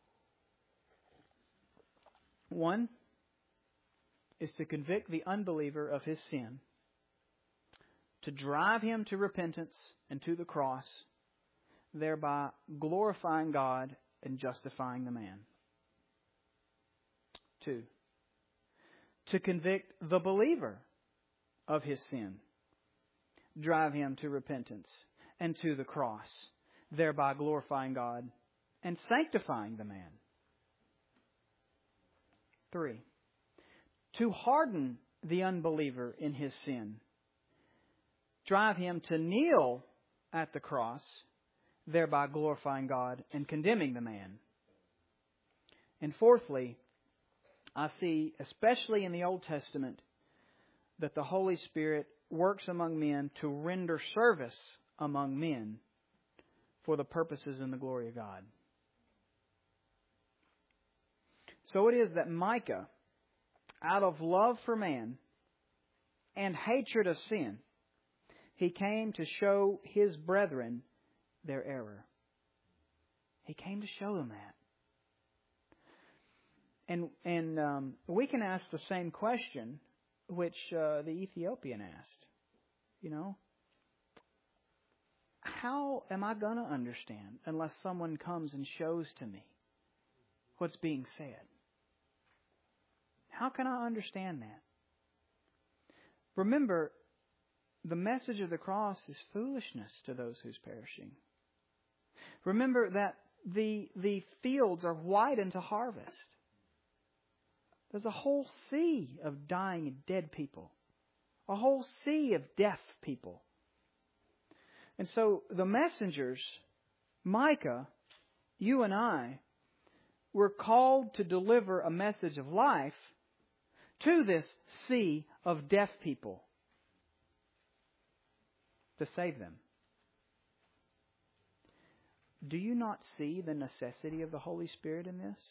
One is to convict the unbeliever of his sin, to drive him to repentance and to the cross, thereby glorifying God and justifying the man. Two, to convict the believer of his sin, drive him to repentance and to the cross, thereby glorifying God and sanctifying the man. Three, to harden the unbeliever in his sin, drive him to kneel at the cross, thereby glorifying God and condemning the man. And fourthly, I see, especially in the Old Testament, that the Holy Spirit works among men to render service among men for the purposes and the glory of God. So it is that Micah, out of love for man and hatred of sin, he came to show his brethren their error. He came to show them that. And and um, we can ask the same question which uh, the Ethiopian asked. You know, how am I going to understand unless someone comes and shows to me what's being said? How can I understand that? Remember, the message of the cross is foolishness to those who's perishing. Remember that the the fields are white unto harvest. There's a whole sea of dying and dead people. A whole sea of deaf people. And so the messengers, Micah, you and I, were called to deliver a message of life to this sea of deaf people, to save them. Do you not see the necessity of the Holy Spirit in this?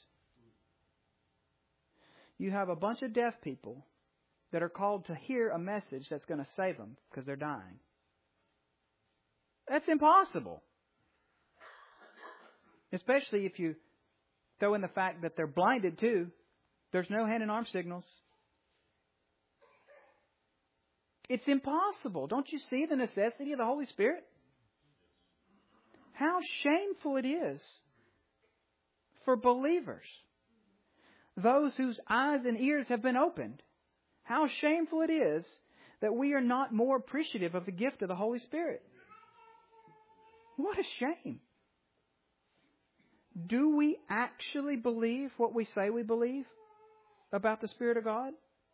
You have a bunch of deaf people that are called to hear a message that's going to save them because they're dying. That's impossible. Especially if you throw in the fact that they're blinded too. There's no hand and arm signals. It's impossible. Don't you see the necessity of the Holy Spirit? How shameful it is for believers, those whose eyes and ears have been opened, how shameful it is that we are not more appreciative of the gift of the Holy Spirit. What a shame. Do we actually believe what we say we believe about the Spirit of God?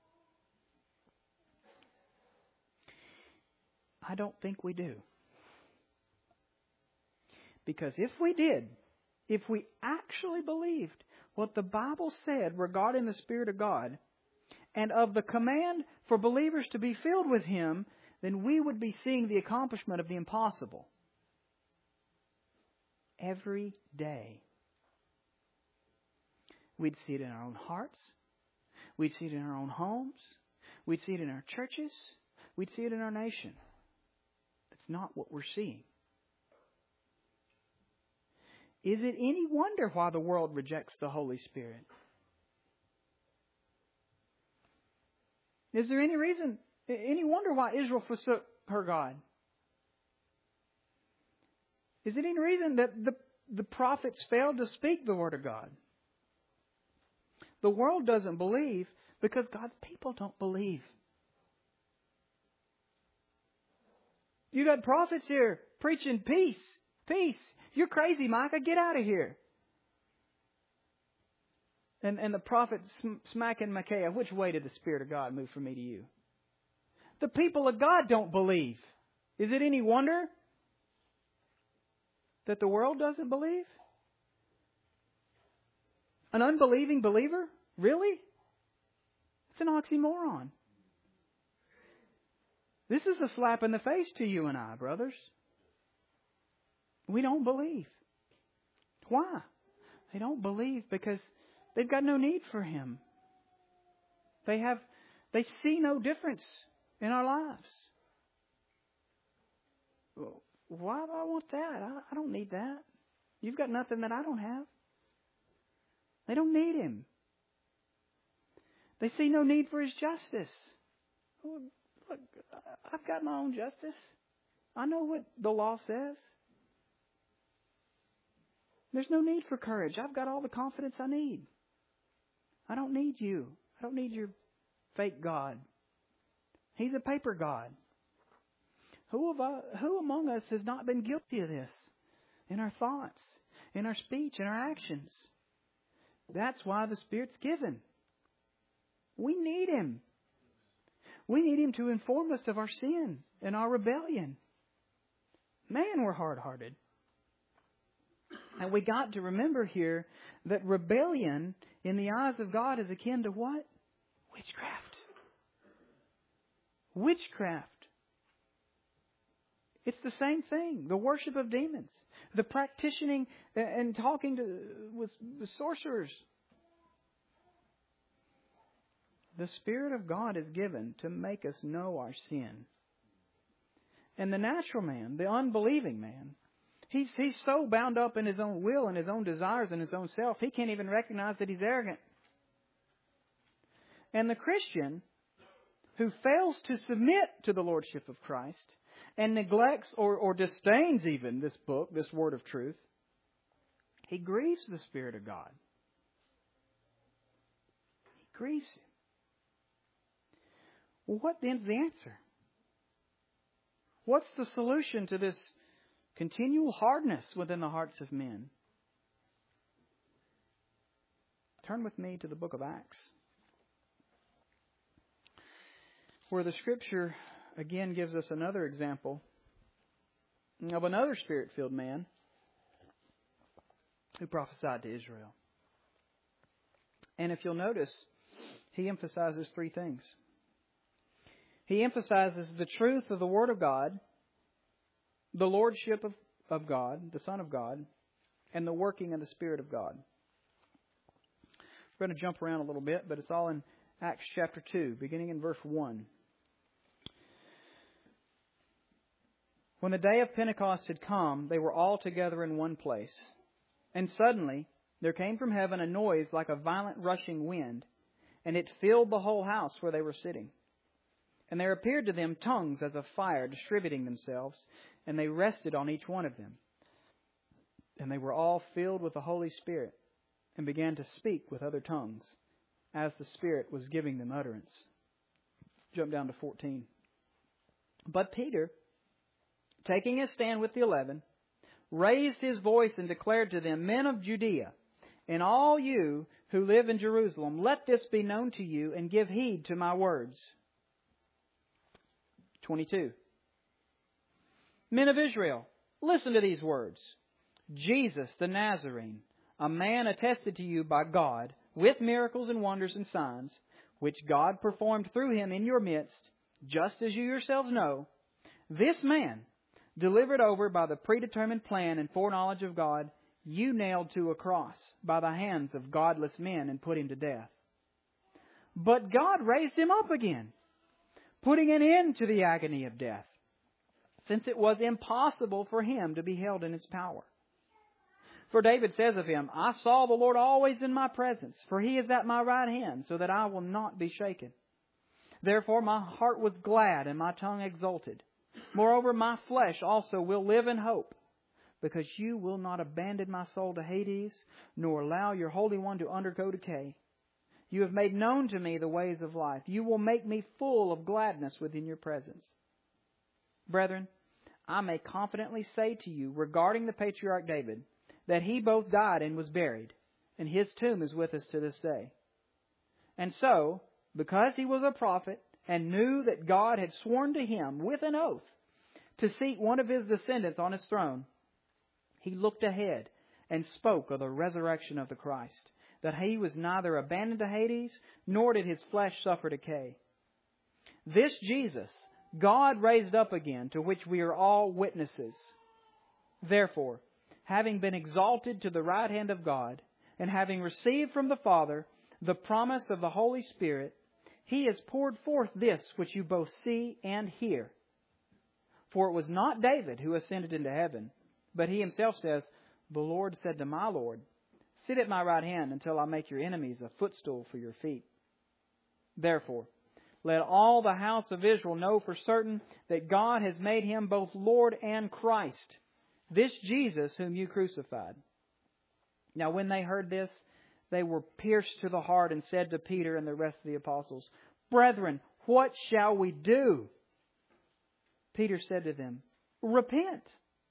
I don't think we do. Because if we did, if we actually believed what the Bible said regarding the Spirit of God and of the command for believers to be filled with Him, then we would be seeing the accomplishment of the impossible every day. We'd see it in our own hearts. We'd see it in our own homes. We'd see it in our churches. We'd see it in our nation. That's not what we're seeing. Is it any wonder why the world rejects the Holy Spirit? Is there any reason, any wonder why Israel forsook her God? Is it any reason that the, the prophets failed to speak the Word of God? The world doesn't believe because God's people don't believe. You got prophets here preaching peace, peace. You're crazy, Micah. Get out of here. And and the prophet smacking Micaiah, which way did the Spirit of God move from me to you? The people of God don't believe. Is it any wonder that the world doesn't believe? An unbelieving believer? Really? It's an oxymoron. This is a slap in the face to you and I, brothers. We don't believe. Why? They don't believe because they've got no need for Him. They have, they see no difference in our lives. Why do I want that? I, I don't need that. You've got nothing that I don't have. They don't need Him. They see no need for His justice. Look, I've got my own justice. I know what the law says. There's no need for courage. I've got all the confidence I need. I don't need you. I don't need your fake God. He's a paper God. Who, of us, who among us has not been guilty of this in our thoughts, in our speech, in our actions. That's why the Spirit's given. We need Him. We need Him to inform us of our sin and our rebellion. Man, we're hard-hearted. And we got to remember here that rebellion in the eyes of God is akin to what? Witchcraft. Witchcraft. It's the same thing. The worship of demons. The practicing and talking to with sorcerers. The Spirit of God is given to make us know our sin. And the natural man, the unbelieving man, he's, he's so bound up in his own will and his own desires and his own self, he can't even recognize that he's arrogant. And the Christian who fails to submit to the Lordship of Christ and neglects or, or disdains even this book, this word of truth, he grieves the Spirit of God. He grieves Him. Well, what then's the answer? What's the solution to this continual hardness within the hearts of men? Turn with me to the book of Acts, where the Scripture again gives us another example of another Spirit-filled man who prophesied to Israel. And if you'll notice, he emphasizes three things. He emphasizes the truth of the Word of God, the Lordship of, of God, the Son of God, and the working of the Spirit of God. We're going to jump around a little bit, but it's all in Acts chapter two, beginning in verse one. When the day of Pentecost had come, they were all together in one place. And suddenly there came from heaven a noise like a violent rushing wind, and it filled the whole house where they were sitting. And there appeared to them tongues as of fire distributing themselves, and they rested on each one of them. And they were all filled with the Holy Spirit, and began to speak with other tongues, as the Spirit was giving them utterance. Jump down to fourteen. But Peter, taking a stand with the eleven, raised his voice and declared to them, Men of Judea, and all you who live in Jerusalem, let this be known to you, and give heed to my words. twenty-two. Men of Israel, listen to these words. Jesus the Nazarene, a man attested to you by God with miracles and wonders and signs, which God performed through him in your midst, just as you yourselves know, this man, delivered over by the predetermined plan and foreknowledge of God, you nailed to a cross by the hands of godless men and put him to death. But God raised him up again, putting an end to the agony of death, since it was impossible for him to be held in its power. For David says of him, I saw the Lord always in my presence, for he is at my right hand, so that I will not be shaken. Therefore my heart was glad and my tongue exulted. Moreover, my flesh also will live in hope, because you will not abandon my soul to Hades, nor allow your Holy One to undergo decay. You have made known to me the ways of life. You will make me full of gladness within your presence. Brethren, I may confidently say to you regarding the patriarch David, that he both died and was buried, and his tomb is with us to this day. And so, because he was a prophet, and knew that God had sworn to him with an oath to seat one of his descendants on his throne, he looked ahead and spoke of the resurrection of the Christ, that he was neither abandoned to Hades, nor did his flesh suffer decay. This Jesus God raised up again, to which we are all witnesses. Therefore, having been exalted to the right hand of God, and having received from the Father the promise of the Holy Spirit, He has poured forth this which you both see and hear. For it was not David who ascended into heaven, but he himself says, The Lord said to my Lord, Sit at my right hand until I make your enemies a footstool for your feet. Therefore, let all the house of Israel know for certain that God has made him both Lord and Christ, this Jesus whom you crucified. Now when they heard this, they were pierced to the heart and said to Peter and the rest of the apostles, Brethren, what shall we do? Peter said to them, Repent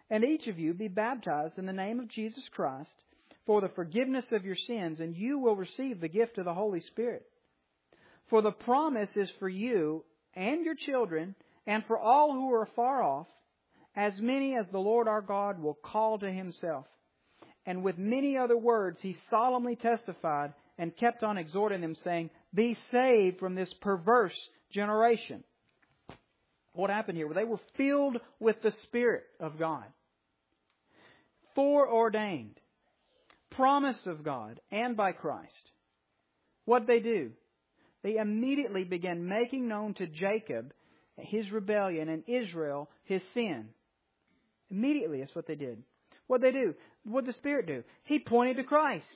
And each of you be baptized in the name of Jesus Christ for the forgiveness of your sins, and you will receive the gift of the Holy Spirit. For the promise is for you and your children, and for all who are far off, as many as the Lord our God will call to Himself. And with many other words he solemnly testified and kept on exhorting them, saying, Be saved from this perverse generation. What happened here? Well, they were filled with the Spirit of God, foreordained, promised of God and by Christ. What did they do? They immediately began making known to Jacob his rebellion and Israel his sin. Immediately, that's what they did. What did they do? What did the Spirit do? He pointed to Christ.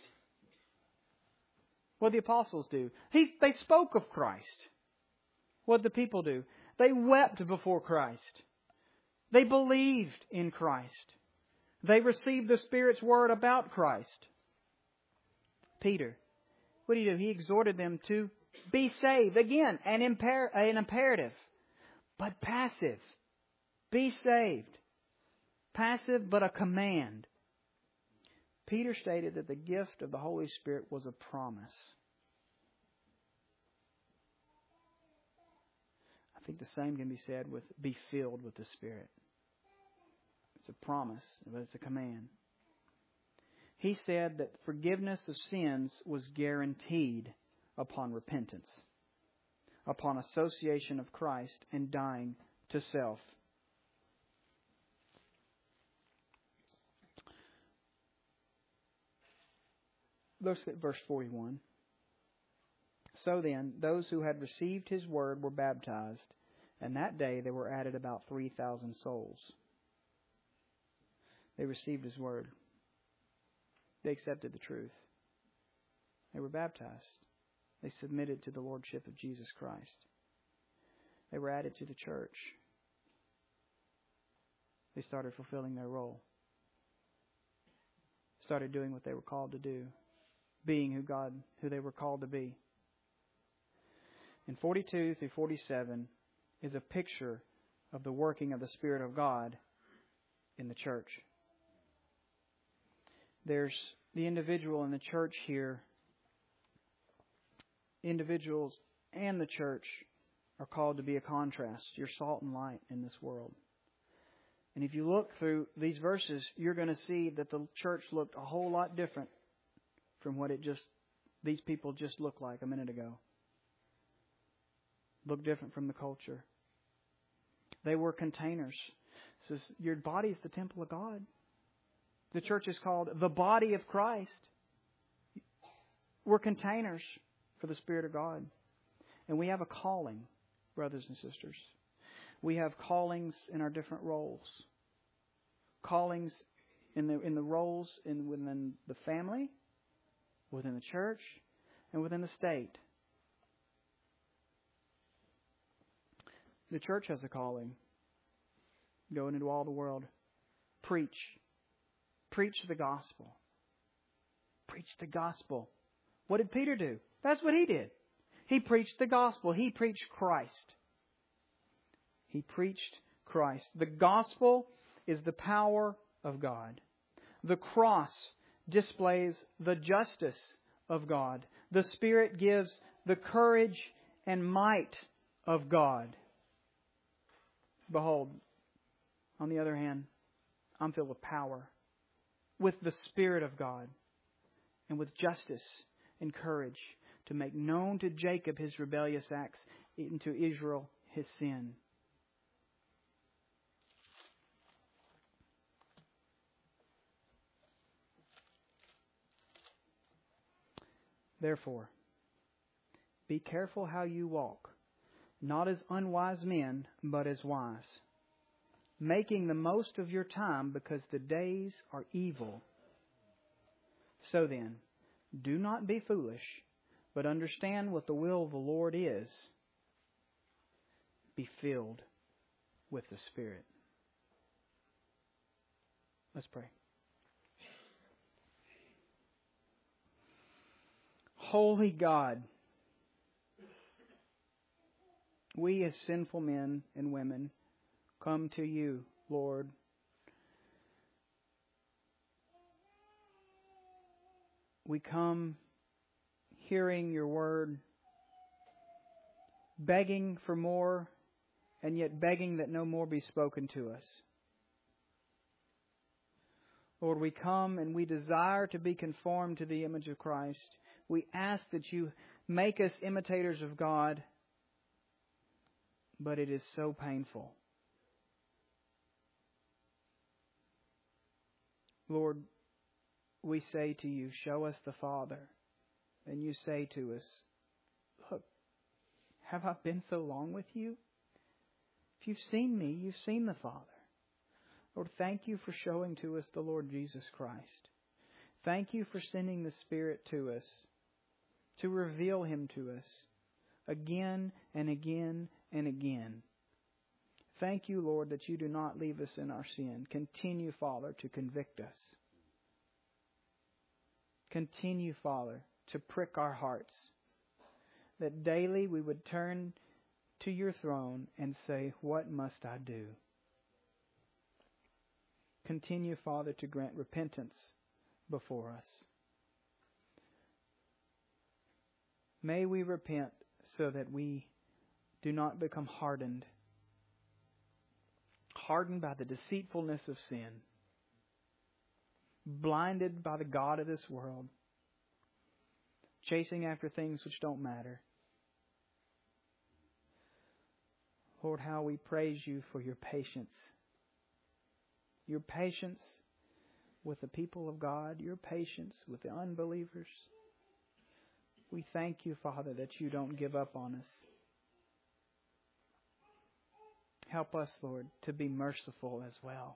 What did the apostles do? He, they spoke of Christ. What did the people do? They wept before Christ. They believed in Christ. They received the Spirit's word about Christ. Peter, what did he do? He exhorted them to be saved. Again, an, imper- an imperative, but passive. Be saved. Passive, but a command. Peter stated that the gift of the Holy Spirit was a promise. I think the same can be said with be filled with the Spirit. It's a promise, but it's a command. He said that forgiveness of sins was guaranteed upon repentance, upon association of Christ and dying to self. Let's get verse forty-one. So then, those who had received His word were baptized, and that day there were added about three thousand souls. They received His word. They accepted the truth. They were baptized. They submitted to the Lordship of Jesus Christ. They were added to the church. They started fulfilling their role. Started doing what they were called to do. Being who God, who they were called to be. In forty-two through forty-seven is a picture of the working of the Spirit of God in the church. There's the individual in the church here. Individuals and the church are called to be a contrast. You're salt and light in this world. And if you look through these verses, you're going to see that the church looked a whole lot different from what it just these people just looked like a minute ago. Looked different from the culture. They were containers. It says your body is the temple of God. The church is called the body of Christ. We're containers for the Spirit of God. And we have a calling, brothers and sisters. We have callings in our different roles. Callings in the in the roles in within the family, within the church, and within the state. The church has a calling. Going into all the world. Preach. Preach the gospel. Preach the gospel. What did Peter do? That's what he did. He preached the gospel. He preached Christ. He preached Christ. The gospel is the power of God. The cross displays the justice of God. The Spirit gives the courage and might of God. Behold, on the other hand, I'm filled with power, with the Spirit of God, and with justice and courage to make known to Jacob his rebellious acts, and to Israel his sin. Therefore, be careful how you walk, not as unwise men, but as wise, making the most of your time because the days are evil. So then, do not be foolish, but understand what the will of the Lord is. Be filled with the Spirit. Let's pray. Holy God, we as sinful men and women come to you, Lord, We come hearing your word, begging for more, and yet begging that no more be spoken to us. Lord, we come and we desire to be conformed to the image of Christ. We ask that you make us imitators of God, but it is so painful. Lord, we say to you, show us the Father. And you say to us, look, have I been so long with you? If you've seen me, you've seen the Father. Lord, thank you for showing to us the Lord Jesus Christ. Thank you for sending the Spirit to us to reveal Him to us again and again and again. Thank you, Lord, that you do not leave us in our sin. Continue, Father, to convict us. Continue, Father, to prick our hearts, that daily we would turn to your throne and say, what must I do? Continue, Father, to grant repentance before us. May we repent so that we do not become hardened, hardened by the deceitfulness of sin, blinded by the god of this world, chasing after things which don't matter. Lord, how we praise you for your patience. Your patience with the people of God, your patience with the unbelievers. We thank you, Father, that you don't give up on us. Help us, Lord, to be merciful as well.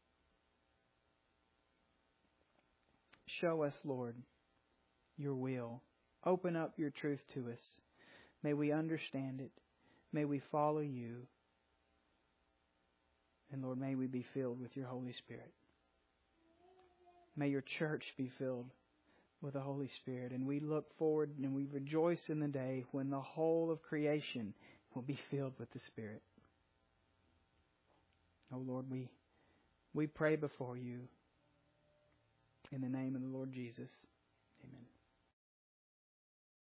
Show us, Lord, your will. Open up your truth to us. May we understand it. May we follow you. And Lord, may we be filled with your Holy Spirit. May your church be filled with the Holy Spirit. And we look forward and we rejoice in the day when the whole of creation will be filled with the Spirit. Oh Lord, we, we pray before you in the name of the Lord Jesus. Amen.